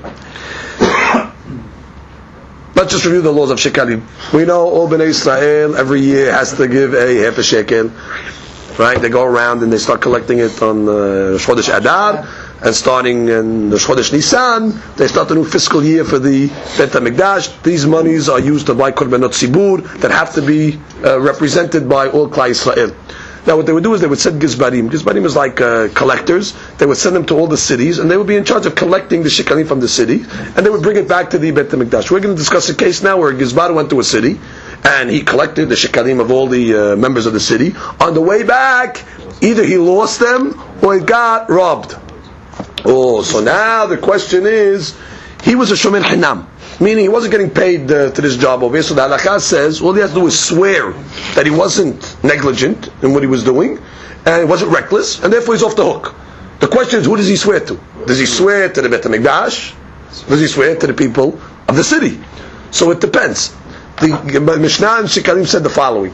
Let's just review the laws of Shekalim. We know all Bnei Israel every year has to give a half a shekel. Right? They go around and they start collecting it on uh, Chodesh Adar, and starting in the Chodesh Nisan, they start a new fiscal year for the Bet HaMikdash. These monies are used to buy Korbanot Tzibur that have to be uh, represented by all Klal Yisrael. Now what they would do is they would send Gizbarim. Gizbarim is like uh, collectors. They would send them to all the cities, and they would be in charge of collecting the shekalim from the city, and they would bring it back to the Bet HaMikdash. We're going to discuss a case now where a Gizbar went to a city, and he collected the shekalim of all the uh, members of the city. On the way back, either he lost them, or he got robbed. Oh, so now the question is, he was a Shomer Hinam. Meaning he wasn't getting paid uh, to this job over here. So the halakha says, all he has to do is swear that he wasn't negligent in what he was doing, and he wasn't reckless, and therefore he's off the hook. The question is, who does he swear to? Does he swear to the Bet HaMikdash? Does he swear to the people of the city? So it depends. The Mishnah and Shekalim said the following.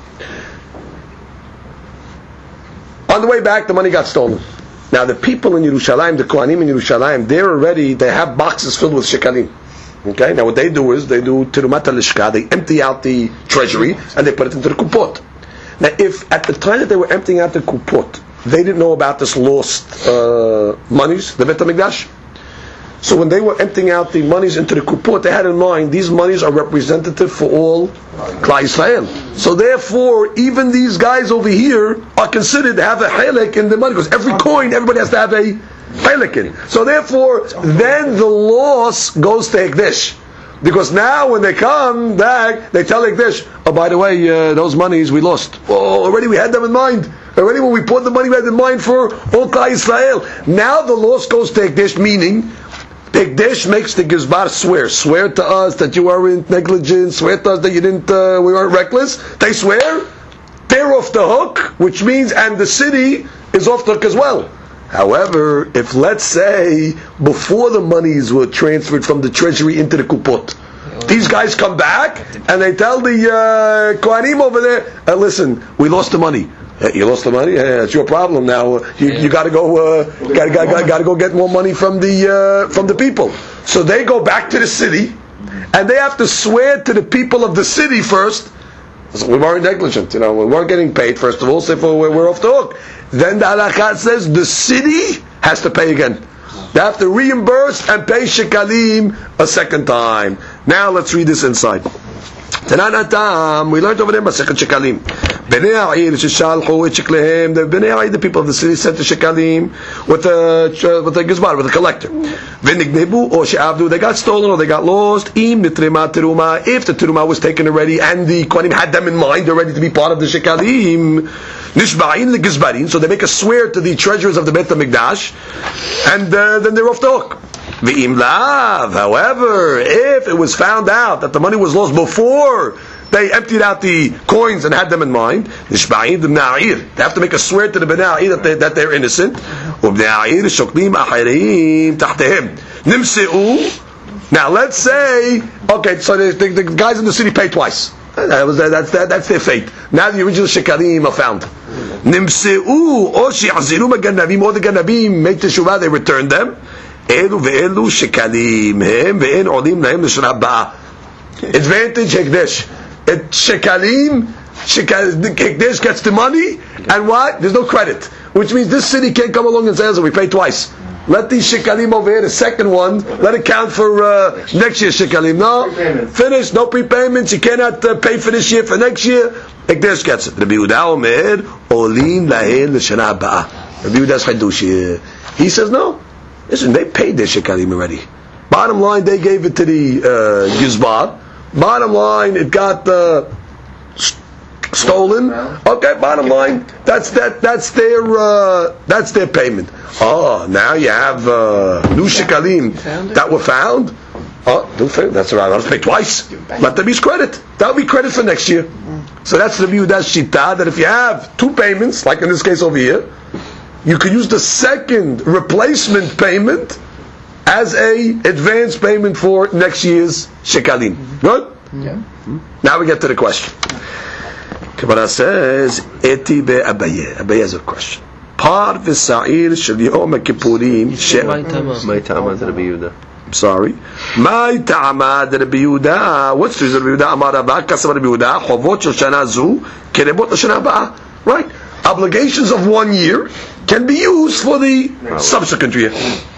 On the way back, the money got stolen. Now the people in Yerushalayim, the Kohanim in Yerushalayim, they're already, they have boxes filled with Shekalim. Okay, now what they do is they do Tirumat al-Lishka, they empty out the treasury and they put it into the kupot. Now if at the time that they were emptying out the kupot, they didn't know about this lost uh, monies, the Bet HaMikdash, so when they were emptying out the monies into the kupot, they had in mind these monies are representative for all Klal Yisrael. So therefore, even these guys over here are considered to have a halek in the money, because every coin, everybody has to have a Pelican. So therefore, then the loss goes to Hekdesh. Because now when they come back, they tell Hekdesh, oh, by the way, uh, those monies we lost. Oh, already we had them in mind. Already when we put the money we had in mind for all Klal Yisrael. Now the loss goes to Hekdesh, meaning Hekdesh makes the Gizbar swear. Swear to us that you weren't negligent. Swear to us that you didn't, uh, we weren't reckless. They swear. They're off the hook, which means, and the city is off the hook as well. However, if let's say before the monies were transferred from the treasury into the kupot, these guys come back and they tell the uh, Kohanim over there, uh, listen, we lost the money. Hey, you lost the money? Hey, that's your problem now. You, you got to go, uh, got got got to go get more money from the uh, from the people. So they go back to the city and they have to swear to the people of the city first. So we weren't negligent, you know, we weren't getting paid first of all, so we're, we're off the hook. Then the halakha says the city has to pay again. They have to reimburse and pay shekalim a second time. Now let's read this inside. Tananatam, we learned over there Masechet Shekalim. Bnei Ha'ir sheshalchu et sheklehem. The Bnei Ha'ir, the people of the city, sent to Shekalim with a with a gizbar, with a collector. V'nignebu or she'avdu, they got stolen or they got lost. Im nitrema teruma, if the teruma was taken already and the kohanim had them in mind, they're ready to be part of the Shekalim. Nishba'in legizbarin, so they make a swear to the treasurers of the Beit HaMikdash, and uh, then they're off the hook. V'im lav, however, if it was found out that the money was lost before they emptied out the coins and had them in mind, nishba'in the na'ir, they have to make a swear to the Bnei Ha'ir that, they, that they're innocent. U'bnei Ha'ir shoklim achirim tahtehim nimse'u. Now let's say, okay, so the, the, the guys in the city pay twice. That was, that's, that, that's their fate. Now the original shekalim are found. Nimse'u or shi'aziru maganavim, or the ganavim make teshuvah, they return them. Elu ve'elu shekalim hem ve'en olim lahem l'shana ba'a. Advantage hekdesh. It shekalim, hekdesh gets the money, and what? There's no credit. Which means this city can't come along and say, we pay twice. Let these shekalim over here, the second one, let it count for uh, next year's shekalim. No, finish, no prepayments. You cannot uh, pay for this year, for next year. Hekdesh gets it. Rabbi Yehuda omer olim lahem l'shana ba'a. Rabbi Yehuda's chadush. He says no. Listen, they paid their shekalim already. Bottom line, they gave it to the uh, gizbar. Bottom line, it got uh, st- stolen. Okay, bottom line, that's that. That's their uh, that's their payment. Oh, now you have uh, new shekalim that were found. Oh, that's right. I'll pay twice. Let them use credit. That'll be credit for next year. So that's the view. That's shita. That if you have two payments, like in this case over here, you can use the second replacement payment as a advance payment for next year's shekalim. Good? Yeah. Now we get to the question. Kabbalah says, Eti be Abaye. Abaye has a question. Par v'sa'ir shel Yom HaKippurim she... My ta'amad Rabbi Yehuda. I'm sorry. My ta'amad Rabbi Yehuda. What's the reason Rabbi Yehuda? Amar Rabba, Kasam Rabbi Yehuda. Chovot shel shana zu, kerebot l'shana ba'a. Right? Obligations of one year can be used for the subsequent year.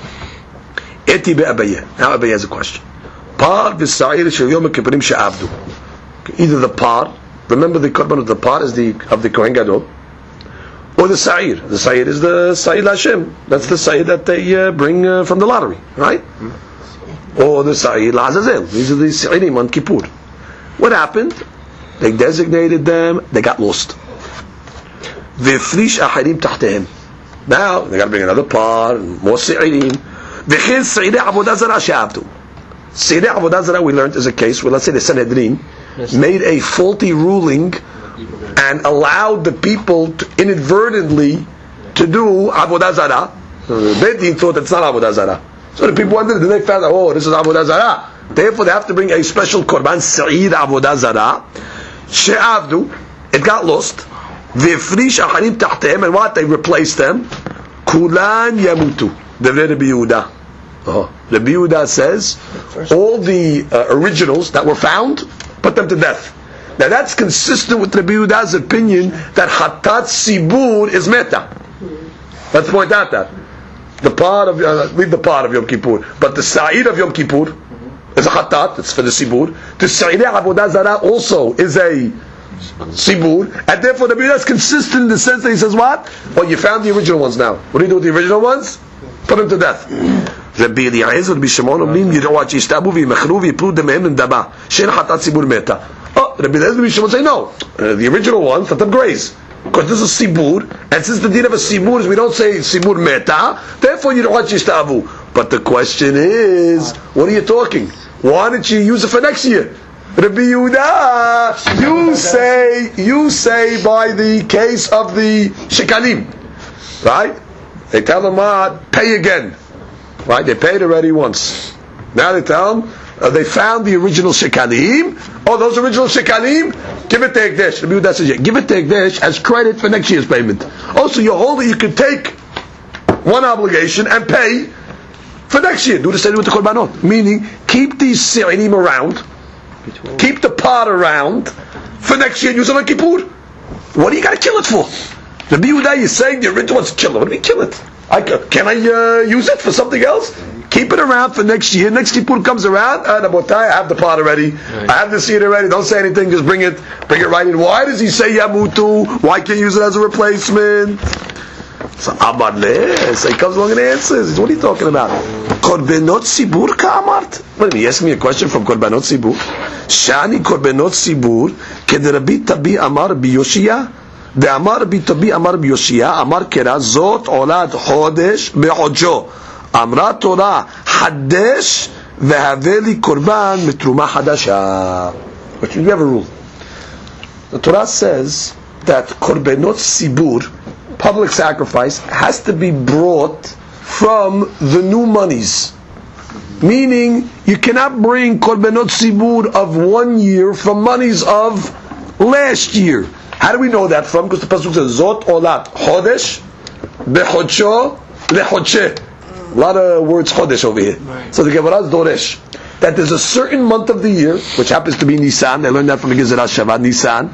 Eti be Abaye. Now Abaye has a question. Par v'sa'ir shel Yom HaKippurim she'avdu. Either the par, remember the korban of the par is the of the Kohen Gadol, or the sa'ir. The sa'ir is the sa'ir Hashem. That's the sa'ir that they uh, bring uh, from the lottery, right? Mm-hmm. Or the sa'ir La'azazel. These are the sa'irim on Kippur. What happened? They designated them. They got lost. V'frish achirim tahtehem. Now they got to bring another par, more sa'irim. V'chen sa'irei avodah zarah she'avdu. Sa'irei avodah zarah we learned is a case where, let's say, the Sanhedrin made a faulty ruling and allowed the people to inadvertently to do avodah zarah. The Beit Din thought it's not avodah zarah, so the people wondered. Then they found out, oh, this is avodah zarah. Therefore, they have to bring a special korban sa'ir avodah zarah she'avdu. It got lost. V'frish acharim tahtehem, and what they replaced them. Kulan yamutu. Devrei Rabbi Yehuda. Oh, Rabbi Yehuda says all the uh, originals that were found, put them to death. Now that's consistent with Rabbi Yehuda's opinion that Hatat Sibur is meta. Let's point out that. The part of, uh, leave the part of Yom Kippur, but the Sa'ir of Yom Kippur is a Hatat, it's for the Sibur. The Sa'ir Avodah Zarah also is a Sibur, and therefore Rabbi Yehuda is consistent in the sense that he says what? Well, you found the original ones now. What do you do with the original ones? Put them to death. Rabbi Eliezer, Rabbi Shimon, you don't watch Yishtabu, V'yimechru, V'yiplu Demehem, and Daba. Shein Hatat Sibur Meta. Oh, Rabbi Eliezer, Rabbi Shimon say no. Uh, the original ones, let them graze. Because this is Sibur, and since the deed of a Sibur is we don't say Sibur Meta, therefore you don't watch Yishtabu. But the question is, what are you talking? Why didn't you use it for next year? Rabbi Yehuda, you say, you say by the case of the Shekalim, right? They tell them, ah, pay again. Right? They paid already once. Now they tell them, uh, they found the original shekalim. Oh, those original shekalim, give it to Ekdesh. Rabbi Yehuda says, yeah, give it to Ekdesh as credit for next year's payment. Also, you hold it, you can take one obligation and pay for next year. Do the same with the korbanot. Meaning, keep these se'irim around, keep the pot around for next year and use it on Kippur. What do you got to kill it for? Rabbi Yehuda is saying the original one's kill it. What do we kill it? I, can I uh, use it for something else? Keep it around for next year. Next Kippur comes around. Uh, I have the pot already. Right. I have the seed already. Don't say anything. Just bring it, bring it right in. Why does he say yamutu? Why can't you use it as a replacement? So Amar le. So he comes along and answers. What are you talking about? Korbenot sibur ka'amart. What do you mean? You asking me a question from korbanot sibur? Shani korbenot sibur kederabit tabi amar biyoshia. The amar bitabi amar biyoshia amar kera zot olad chodesh bechodjo. Amra Torah hadesh vehaveli korban mitruma hadasha. Which we have a rule. The Torah says that korbenot sibur, public sacrifice, has to be brought from the new monies. Meaning, you cannot bring korbenot sibur of one year from monies of last year. How do we know that from? Because the pasuk says zot olat chodesh bechodsho lechodshe. A lot of words chodesh over here. Right. So the Gemara is doresh that there's a certain month of the year, which happens to be Nisan. I learned that from the Gezerah Shabbat. Nisan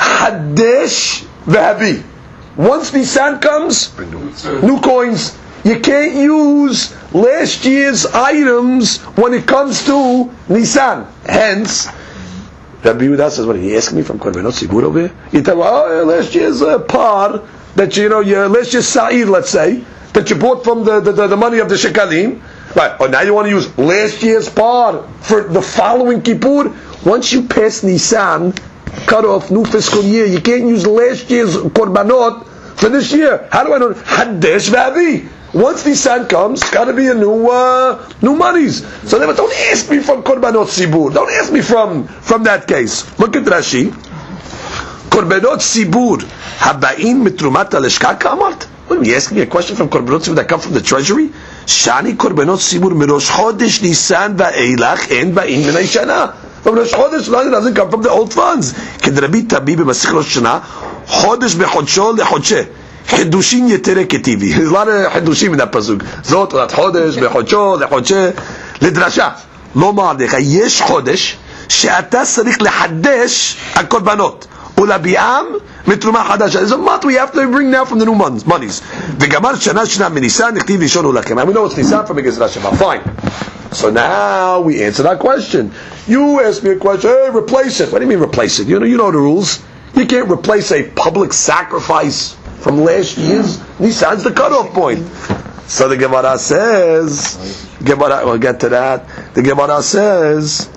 hadesh vehabi. Once Nisan comes, new coins. You can't use last year's items when it comes to Nisan. Hence, Rabbi Yehuda says, "What are you asking me from Korbanot Sibur over here?" You tell me, "Oh, last year's uh, par that you know, your last year's sa'ir, let's say, that you bought from the, the, the, the money of the shekalim, right? Oh, now you want to use last year's par for the following Kippur. Once you pass Nisan, cut off new fiscal year, you can't use last year's korbanot for this year. How do I know? Hadesh v'avi. Once Nisan comes, it's got to be a new uh, new monies. So never, don't ask me from korbanot sibur. Don't ask me from from that case. Look at Rashi. Korbanot sibur habain mitrumat aleshka kamart. What are you asking me a question from korbanot sibur that come from the treasury? Shani korbanot sibur mirosh chodesh Nisan va'elach en ba'in min hayshana. From Rosh Chodesh, it doesn't come from the old funds. Kedrabi tabi b'masich Rosh Hashanah chodesh bechodsho lechodshe. Hidushin yetere ketivi. There's a lot of Hidushin in that pasuk. Zot olat chodesh bechodsho lechodshe ledrasha. Lo ma'adecha yesh chodesh she'ata tzarich lehadesh hakorbanot. Ulabiam mitruma hadasha. There's a month we have to bring now from the new monies. V'gamar shana shana minisan nechtiv lishon ulakim. And we know it's Nisan from Gezerah Shabbat. Fine. So now we answer that question. You ask me a question. Hey, replace it. What do you mean replace it? You know, you know the rules. You can't replace a public sacrifice from last year's. Nisan's the cutoff point. So the Gemara says, Gemara, we'll get to that. The Gemara says,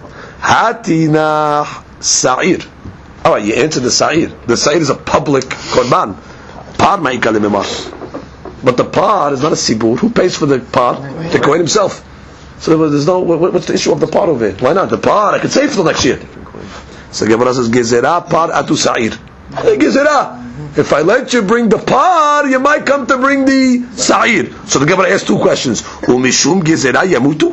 Hatina Sa'ir. All right, you answer the Sa'ir. The Sa'ir is a public korban. Par ma'ika lemimar. But the par is not a sibur. Who pays for the par? The Kohen himself. So there's no, what's the issue of the par over it? Why not? The par, I can save for next year. So Gemara says, Gezerah par atu Sa'ir. Hey, Gezerah. If I let you bring the par, you might come to bring the Sa'ir. So the Gemara asks two questions. Umishum Gezerah yamutu?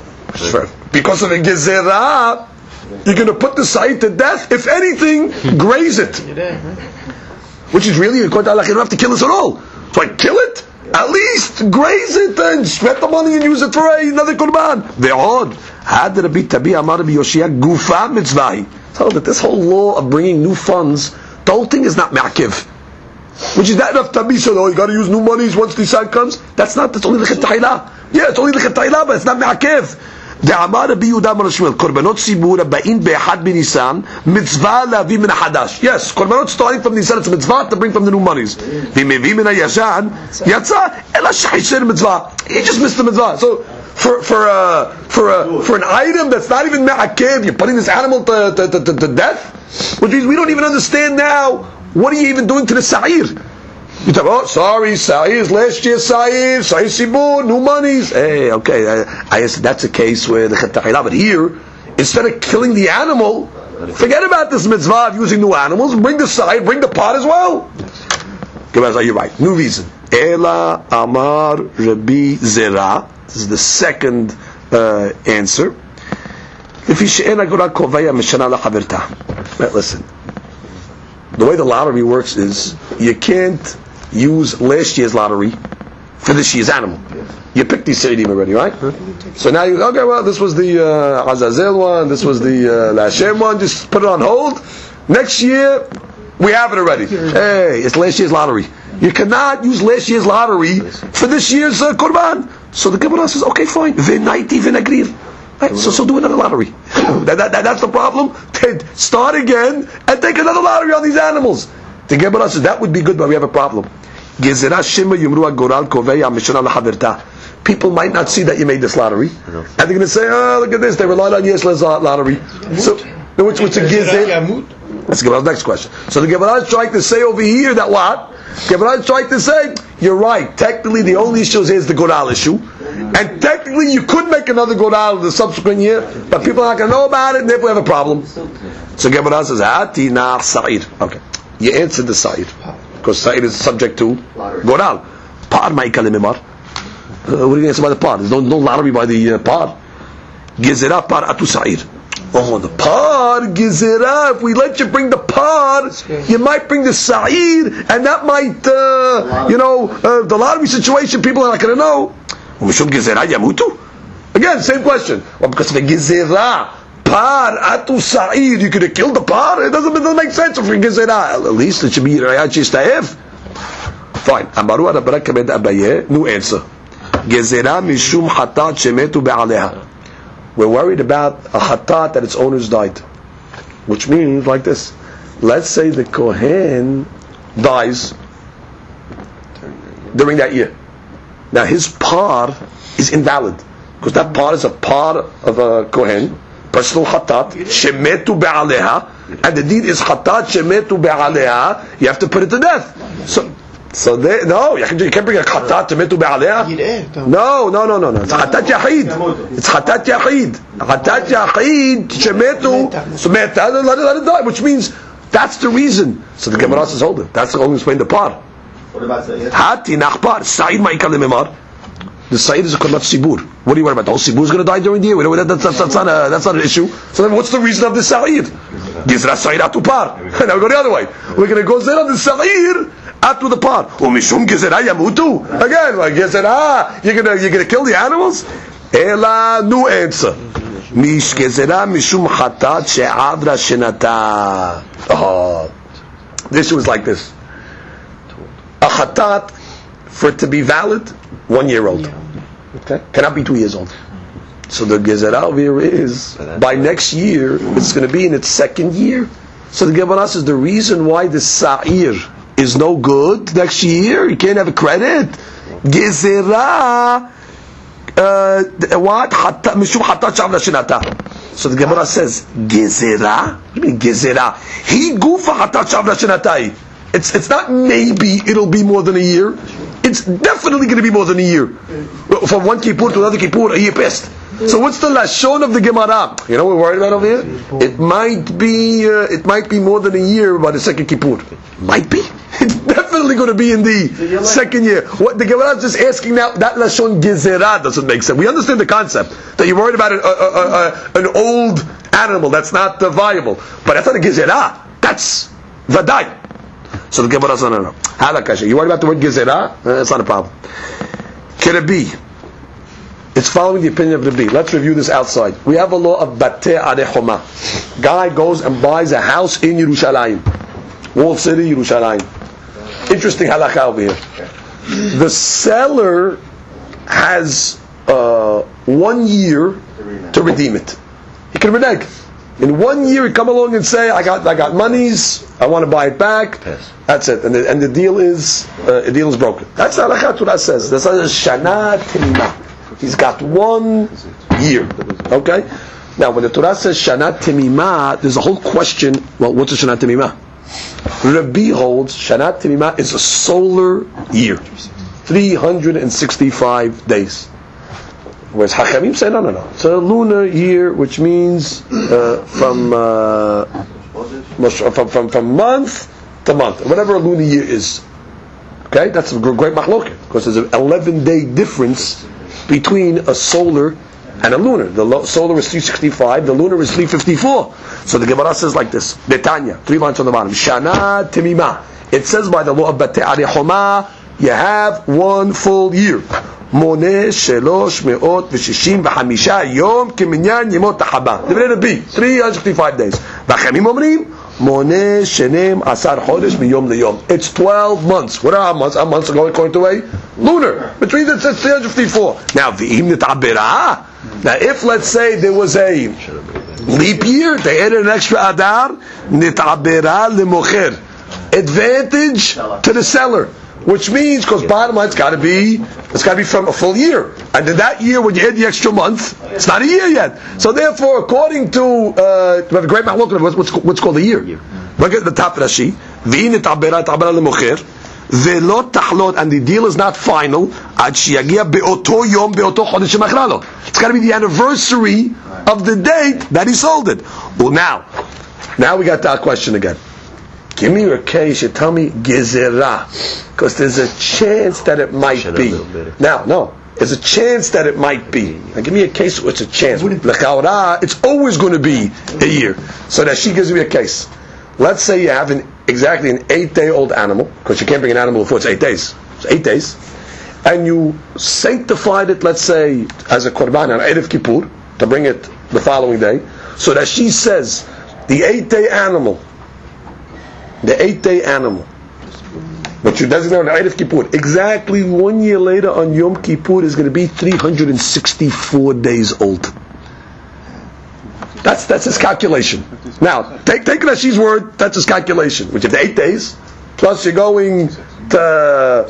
Because of the Gezerah, you're going to put the Sa'ir to death. If anything, graze it. Which is really, according to Allah, you don't have to kill us at all. So I kill it, at least graze it and sweat the money and use it for another Qurban. Ve'od, had Rabbi Tabi Amar Rabbi Yoshia gufa mitzvahi. Tell that this whole law of bringing new funds, the whole thing is not ma'akiv. Which is not enough Tabi, so oh, you got to use new monies once the Nisan comes. That's not, that's only the Chetayla. Yeah, it's only the Chetayla, but it's not ma'akiv. דעמר רבי יהודה בר שמואל, קורבנות ציבור הבאים באחד בניסן, מצווה להביא מן החדש. Yes, קורבנות starting from Nisan, it's mitzvah to bring from the new monies. ואם מביא מן הישן, יצא, אלא שחישר מצווה. He just missed the mitzvah. So, for, for, uh, for, uh, for an item that's not even ma'akev, you're putting this animal to, to, to, to death, which means we don't even understand now, what are you even doing to the sa'ir? You talk, oh, sorry, Sa'ir, last year Sa'ir, Sa'ir Sibur, new monies. Hey, okay, I, I guess that's a case where the Chetayla, but here, instead of killing the animal, forget about this mitzvah of using new animals, bring the Sa'ir, bring the pot as well. Okay, you're right, new reason. Ela Amar Rabbi Zera, this is the second uh, answer. Listen, the way the lottery works is, you can't use last year's lottery for this year's animal. You picked these Seidim already, right? So now you okay, well, this was the uh, Azazel one, this was the uh, Lashem one, just put it on hold. Next year, we have it already. Hey, it's last year's lottery. You cannot use last year's lottery for this year's uh, Qurban. So the Gemara says, okay, fine. V'naiti v'nagrir. Right, so, so do another lottery. that, that, that, that's the problem. Start again and take another lottery on these animals. The Gemara says that would be good, but we have a problem. People might not see that you made this lottery, and they're going to say, "Oh, look at this! They relied on yes lottery." So, which which a gizir? Let's go to the next question. So the Gemara is trying to say over here that what? Gemara is trying to say, you're right. Technically, the only issue is the Goral issue. And technically, you could make another Goral the subsequent year, but people are not going to know about it, and therefore have a problem. So Gemara says, Hati na Sa'ir. Okay. You answered the Sa'ir. Because Sa'ir is subject to Goral. Par ma'ikal mimar. What are you going to answer by the par? There's no, no lottery by the uh, par. Gezerah par atu Sa'ir. Oh, the par, Gezerah, if we let you bring the par, you might bring the Sa'ir, and that might, uh, you know, uh, the lottery situation, people are not going to know. Again, same question. Well, because of the Gezerah, par, atu Sa'ir, you could have killed the par, it doesn't, it doesn't make sense for Gezerah. At least it should be Rayat Shista'ef. Fine. Amaru Arabarak Kabed Abaye, new answer. Gezerah mishum hatat shemetu be'aleha. We're worried about a chatat that its owners died. Which means like this. Let's say the Kohen dies during that year. Now his par is invalid. Because that par is a par of a Kohen, personal chatat, shemetu be'aleha, and the deed is chatat shemetu be'aleha, you have to put it to death. So So they, no, you can't bring a chatat to metu be'aleh. No, no, no, no, no. It's chatat yachid. It's chatat yachid. Chatat yachid shemetu. So meta, let it, let it die. Which means that's the reason. So the Gemara says, hold it. That's the only explain the par. What about Sa'ir? Hati nachpar. Sa'id ma'ikal lememar. The Sa'id is a korban sibur. What do you worry about? The whole sibur is going to die during the year. We know that, that's, that's, that's, not a, that's not an issue. So then what's the reason of the Sa'id? Gizra Sa'id atu par. Now we go the other way. We're going to go there on the Sa'id after the par. Umishum gezerah yamutu. Again, like gezerah, you're gonna you're gonna kill the animals? Ela, new answer. Mish gezerah mishum chatat she'avra shenata. Oh, this was like this. A chatat, for it to be valid, one year old. Okay, cannot be two years old. So the gezerah over here is by next year it's going to be in its second year. So the Gemara says the reason why the sa'ir is no good next year, you can't have a credit. Gezerah, uh, what? Mishum hatat shavla shenata. So the Gemara says, Gezerah? What do you mean Gezerah? He gufa hatat shavla shenatai. It's it's not maybe it'll be more than a year. It's definitely going to be more than a year. From one kippur to another kippur, a year passed. So what's the lashon of the Gemara? You know what we're worried about over here? It might be uh, it might be more than a year by the second kippur. Might be. It's definitely going to be in the second year. What the Gemara is just asking now, that lashon gezerah doesn't make sense. We understand the concept that you're worried about a, a, a, a, an old animal that's not uh, viable, but that's not a gezerah. That's vadai. So the Gemara says no, no, no. You worried about the word gezerah? Uh, that's not a problem. Kerabi. It's following the opinion of Rabbi. Let's review this outside. We have a law of Batei Arechoma. Guy goes and buys a house in Yerushalayim. Walled city, Yerushalayim. Interesting halakha over here. The seller has uh, one year to redeem it. He can renege. In one year, he come along and say, I got I got monies, I want to buy it back. That's it. And the, and the deal is uh, the deal is broken. That's halakha Torah says. That's Shana Timimah. He's got one year. Okay? Now, when the Torah says Shana Timimah, there's a whole question, well, what's a Shana Timimah? Rabbi holds Shana Timimah is a solar year. three hundred sixty-five days. Whereas Hachamim say, no, no, no. It's a lunar year, which means uh, from, uh, from, from, from month to month. Whatever a lunar year is. Okay? That's a great machloket. Because there's an eleven day difference between a solar and a lunar. The lo- solar is three sixty-five, the lunar is three fifty-four. So the Gemara says like this, Netanya, three lines on the bottom, Shana Timimah. It says by the law of Batei Arechoma, you have one full year. Moneh shelosh me'ot v'shishim v'hamisha yom keminyan yemot haba. Divided B, three hundred sixty-five days. V'chemim omrim, Moneh shenem asar chodesh miyom liyom. It's twelve months. What are our months? Our months are going according to a lunar, which means it's three hundred fifty-four. Now, v'im nitabera. Now, if let's say there was a leap year, they added an extra adar, nitabera lemocher. Advantage to the seller, which means because bottom line it's got to be it's got to be from a full year, and in that year when you add the extra month, it's not a year yet. So therefore, according to uh, we have a great mahalok, what's, what's what's called a year. Look at the top Rashi. V'in tabera tabera lemocher ve'lo tahlot, and the deal is not final ad sheyagia beoto yom beoto chodesh shemachralo. It's got to be the anniversary of the date that he sold it. Well, now, now we got that question again. Give me your case, you tell me gezerah, because there's a chance that it might be. Now, no, there's a chance that it might be. Now give me a case where it's a chance. L'chaorah, it's always going to be a year. So that she gives me a case. Let's say you have an, exactly an eight-day-old animal, because you can't bring an animal before it's eight days. It's eight days. And you sanctified it, let's say, as a korban on Eid of Kippur, to bring it the following day, so that she says, the eight-day animal, the eight-day animal, but you designate on the Eid of Kippur, exactly one year later on Yom Kippur is going to be three hundred sixty-four days old. That's that's his calculation. Now, take take Rashi's word, that's his calculation. Which if the eight days, plus you're going to,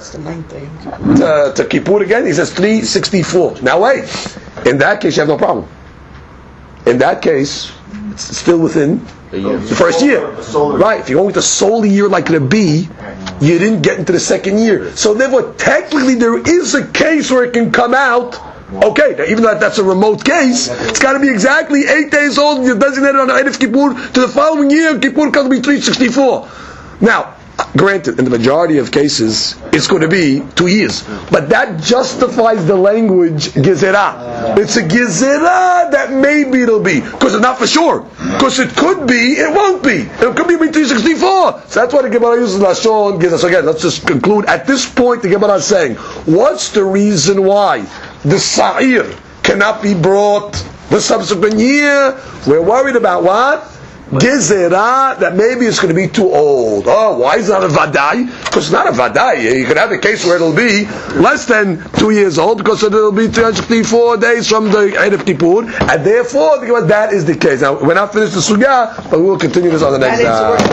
to, to Kippur again, he says three hundred sixty-four. Now wait, in that case you have no problem. In that case, it's still within the first year. Right, if you're going to soul a year like Rabbi, you didn't get into the second year. So therefore, technically there is a case where it can come out, okay, now, even though that's a remote case, it's got to be exactly eight days old, and you're designated on the Eid of Kippur, to the following year, Kippur comes to be three hundred sixty-four. Now, granted, in the majority of cases, it's going to be two years. But that justifies the language gezerah. It's a gezerah that maybe it'll be. Because it's not for sure. Because it could be, it won't be. It could be three hundred sixty-four. So that's why the Gemara uses Lashon gezerah. So again, let's just conclude. At this point, the Gemara is saying, what's the reason why the sa'ir cannot be brought the subsequent year? We're worried about what? Gezerah, that maybe it's going to be too old. Oh, why is it not a vadai? Because it's not a vadai. You could have a case where it'll be less than two years old, because it'll be three hundred fifty-four days from the Eid of Kippur, and therefore that is the case. Now, we're not finished the sugya, but we will continue this on the next. Uh,